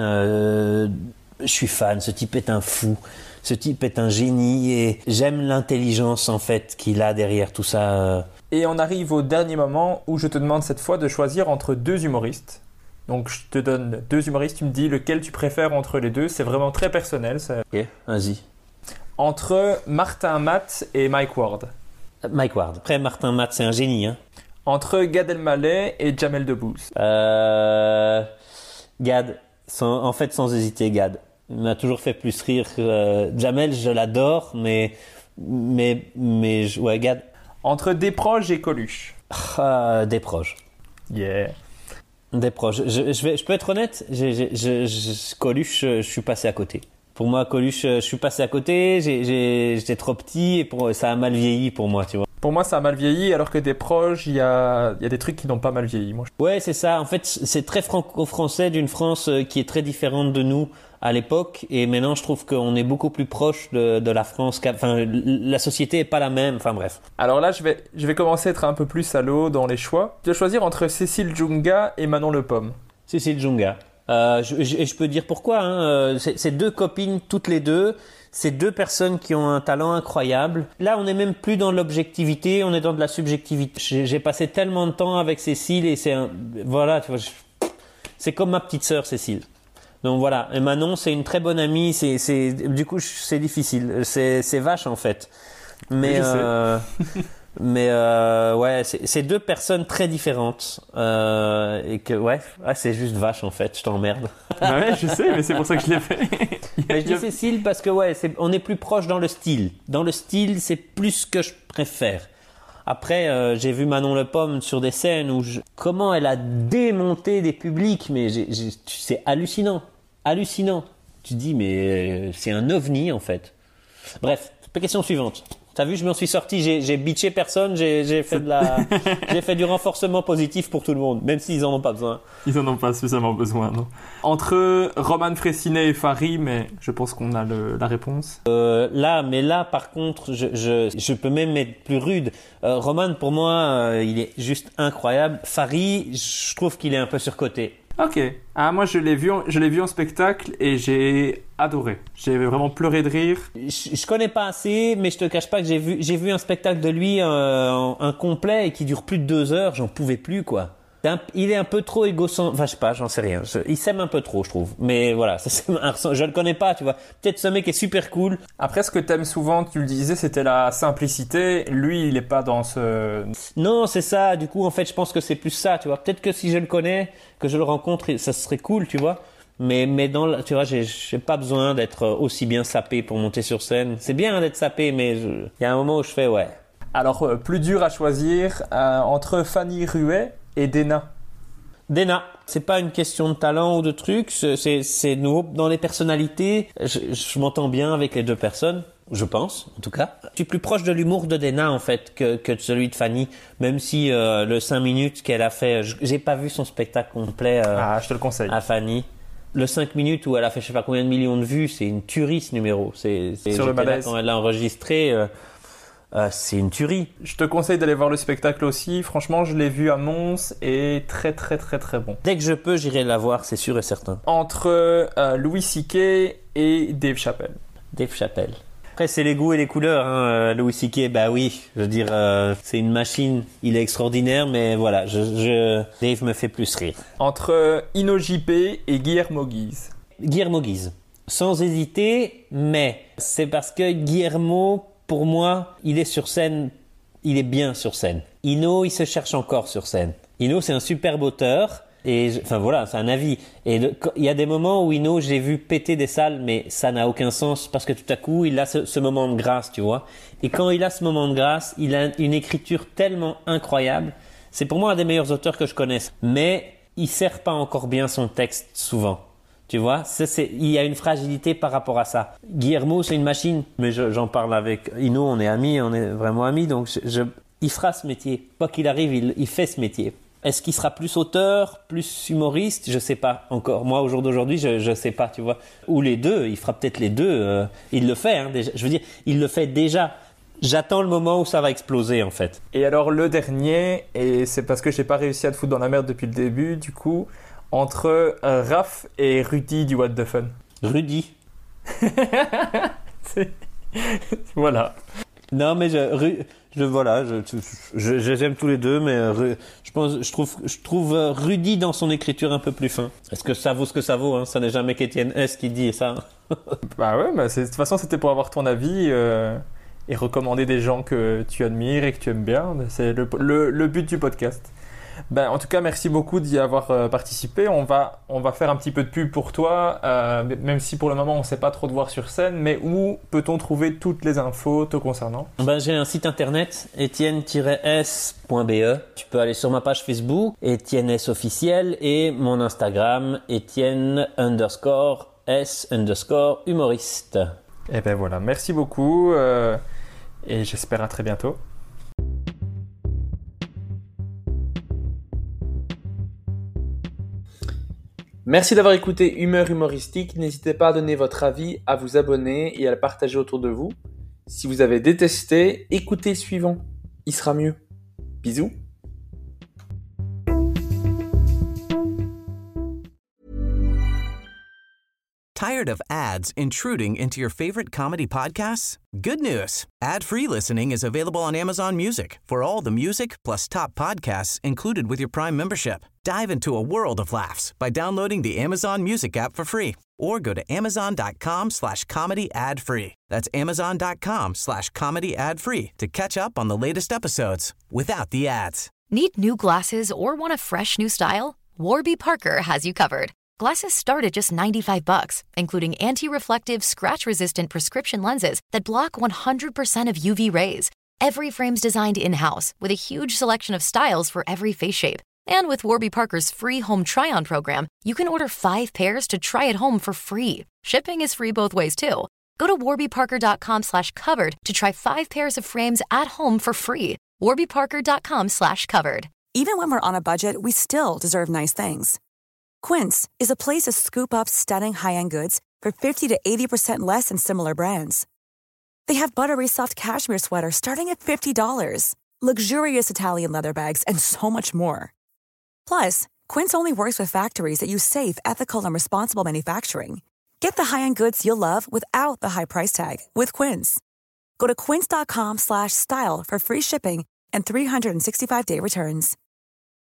ce type est un fou, ce type est un génie et j'aime l'intelligence en fait qu'il a derrière tout ça. Et on arrive au dernier moment où je te demande cette fois de choisir entre deux humoristes. Donc je te donne deux humoristes, tu me dis lequel tu préfères entre les deux, c'est vraiment très personnel. Ok, vas-y. Entre Martin Matt et Mike Ward. Mike Ward. Après Martin Matt, c'est un génie. Hein. Entre Gad Elmaleh et Jamel Debbouze. Gad, sans hésiter, Gad. Il m'a toujours fait plus rire. Jamel, je l'adore, mais ouais, Gad. Entre Desproges et Coluche. Desproges. Yeah. Desproges. Je peux être honnête, Coluche, je suis passé à côté. Pour moi, Coluche, je suis passé à côté, j'étais trop petit et ça a mal vieilli pour moi, tu vois. Pour moi, ça a mal vieilli, alors que des proches, il y a des trucs qui n'ont pas mal vieilli. Moi. Ouais, c'est ça. En fait, c'est très franco-français d'une France qui est très différente de nous à l'époque. Et maintenant, je trouve qu'on est beaucoup plus proche de la France. Enfin, la société est pas la même. Enfin, bref. Alors là, je vais commencer à être un peu plus salaud dans les choix. Tu dois choisir entre Cécile Djounga et Manon Le Pomme. Cécile Djounga. Je peux dire pourquoi. Hein. C'est deux copines, toutes les deux. C'est deux personnes qui ont un talent incroyable. Là, on n'est même plus dans l'objectivité, on est dans de la subjectivité. J'ai passé tellement de temps avec Cécile et voilà, tu vois, c'est comme ma petite sœur Cécile. Donc voilà. Et Manon, c'est une très bonne amie. Du coup, c'est difficile. C'est vache en fait. Mais ouais, c'est deux personnes très différentes et que ouais, c'est juste vache en fait. Je t'emmerde. Ouais, je sais, mais c'est pour ça que je l'ai fait. Mais je dis Cécile parce que ouais, on est plus proche dans le style. Dans le style, c'est plus ce que je préfère. Après, j'ai vu Manon Le Pomme sur des scènes où comment elle a démonté des publics, mais c'est hallucinant, hallucinant. Tu te dis mais c'est un ovni en fait. Bref, question suivante. T'as vu, je m'en suis sorti, j'ai bitché personne, j'ai fait du renforcement positif pour tout le monde, même s'ils en ont pas besoin. Ils en ont pas suffisamment besoin, non. Entre Romane Frécinet et Fary, mais je pense qu'on a la réponse. Là, par contre, je peux même être plus rude. Romane, pour moi, il est juste incroyable. Fary, je trouve qu'il est un peu surcoté. Ok. Ah, moi, je l'ai vu en spectacle et j'ai adoré. J'ai vraiment pleuré de rire. Je connais pas assez, mais je te cache pas que j'ai vu un spectacle de lui, un complet et qui dure plus de 2 heures. J'en pouvais plus, quoi. Il est un peu trop égocentrique. Enfin, je sais pas, j'en sais rien. Il s'aime un peu trop, je trouve. Mais voilà, je le connais pas, tu vois. Peut-être ce mec est super cool. Après, ce que t'aimes souvent, tu le disais, c'était la simplicité. Lui, il est pas dans ce... Non, c'est ça. Du coup, en fait, je pense que c'est plus ça, tu vois. Peut-être que si je le connais, que je le rencontre, ça serait cool, tu vois. Mais tu vois, j'ai pas besoin d'être aussi bien sapé pour monter sur scène. C'est bien d'être sapé, mais il y a un moment où je fais ouais. Alors, plus dur à choisir entre Fanny Ruet et Dena. Dena, c'est pas une question de talent ou de truc, c'est nouveau dans les personnalités. Je m'entends bien avec les deux personnes, je pense, en tout cas. Je suis plus proche de l'humour de Dena, en fait, que de celui de Fanny, même si le 5 minutes qu'elle a fait, j'ai pas vu son spectacle complet. Je te le conseille. À Fanny. Le 5 minutes où elle a fait je sais pas combien de millions de vues, c'est une tuerie ce numéro. Sur le malaise. Quand elle l'a enregistré. C'est une tuerie. Je te conseille d'aller voir le spectacle aussi. Franchement, je l'ai vu à Mons et très très très très bon. Dès que je peux, j'irai la voir, c'est sûr et certain. Entre Louis C.K. et Dave Chappelle. Dave Chappelle. Après, c'est les goûts et les couleurs. Hein. Louis C.K., bah oui, je veux dire, c'est une machine. Il est extraordinaire, mais voilà, Dave me fait plus rire. Entre Ino JP et Guillermo Guise. Guillermo Guise. Sans hésiter, mais c'est parce que Guillermo... Pour moi, il est sur scène, il est bien sur scène. Ino, il se cherche encore sur scène. Ino, c'est un superbe auteur. Enfin voilà, c'est un avis. Et il y a des moments où Ino, j'ai vu péter des salles, mais ça n'a aucun sens parce que tout à coup, il a ce moment de grâce, tu vois. Et quand il a ce moment de grâce, il a une écriture tellement incroyable. C'est pour moi un des meilleurs auteurs que je connaisse. Mais il sert pas encore bien son texte souvent. Tu vois, il y a une fragilité par rapport à ça. Guillermo, c'est une machine. Mais j'en parle avec Ino, on est amis, on est vraiment amis. Donc, il fera ce métier. Quoi qu'il arrive, il fait ce métier. Est-ce qu'il sera plus auteur, plus humoriste? Je sais pas encore. Moi, au jour d'aujourd'hui, je sais pas, tu vois. Ou les deux, il fera peut-être les deux. Il le fait, hein, déjà. Je veux dire, il le fait déjà. J'attends le moment où ça va exploser, en fait. Et alors, le dernier, et c'est parce que j'ai pas réussi à te foutre dans la merde depuis le début, du coup... Entre Raph et Rudy du What the Fun. Rudy. Voilà. Non, mais j'aime tous les deux, mais je trouve Rudy dans son écriture un peu plus fin. Est-ce que ça vaut ce que ça vaut, hein? Ça n'est jamais qu'Étienne S qui dit ça. Bah ouais, de toute façon, c'était pour avoir ton avis et recommander des gens que tu admires et que tu aimes bien. C'est le but du podcast. Ben, en tout cas, merci beaucoup d'y avoir participé. On va faire un petit peu de pub pour toi, même si pour le moment on ne sait pas trop te voir sur scène, mais où peut-on trouver toutes les infos te concernant? Ben, j'ai un site internet, etienne-s.be. Tu peux aller sur ma page Facebook, Etienne S officiel, et mon Instagram, Etienne_S_humoriste. Et ben voilà, merci beaucoup et j'espère à très bientôt. Merci d'avoir écouté Humeur Humoristique. N'hésitez pas à donner votre avis, à vous abonner et à le partager autour de vous. Si vous avez détesté, écoutez le suivant. Il sera mieux. Bisous. Tired of ads intruding into your favorite comedy podcasts? Good news. Ad-free listening is available on Amazon Music for all the music plus top podcasts included with your Prime membership. Dive into a world of laughs by downloading the Amazon Music app for free or go to amazon.com/comedy ad-free. That's amazon.com/comedy ad-free to catch up on the latest episodes without the ads. Need new glasses or want a fresh new style? Warby Parker has you covered. Glasses start at just $95, including anti-reflective, scratch-resistant prescription lenses that block 100% of UV rays. Every frame's designed in-house with a huge selection of styles for every face shape. And with Warby Parker's free home try-on program, you can order 5 pairs to try at home for free. Shipping is free both ways, too. Go to warbyparker.com/covered to try 5 pairs of frames at home for free. warbyparker.com/covered. Even when we're on a budget, we still deserve nice things. Quince is a place to scoop up stunning high-end goods for 50 to 80% less than similar brands. They have buttery soft cashmere sweaters starting at $50, luxurious Italian leather bags, and so much more. Plus, Quince only works with factories that use safe, ethical, and responsible manufacturing. Get the high-end goods you'll love without the high price tag with Quince. Go to quince.com/style for free shipping and 365-day returns.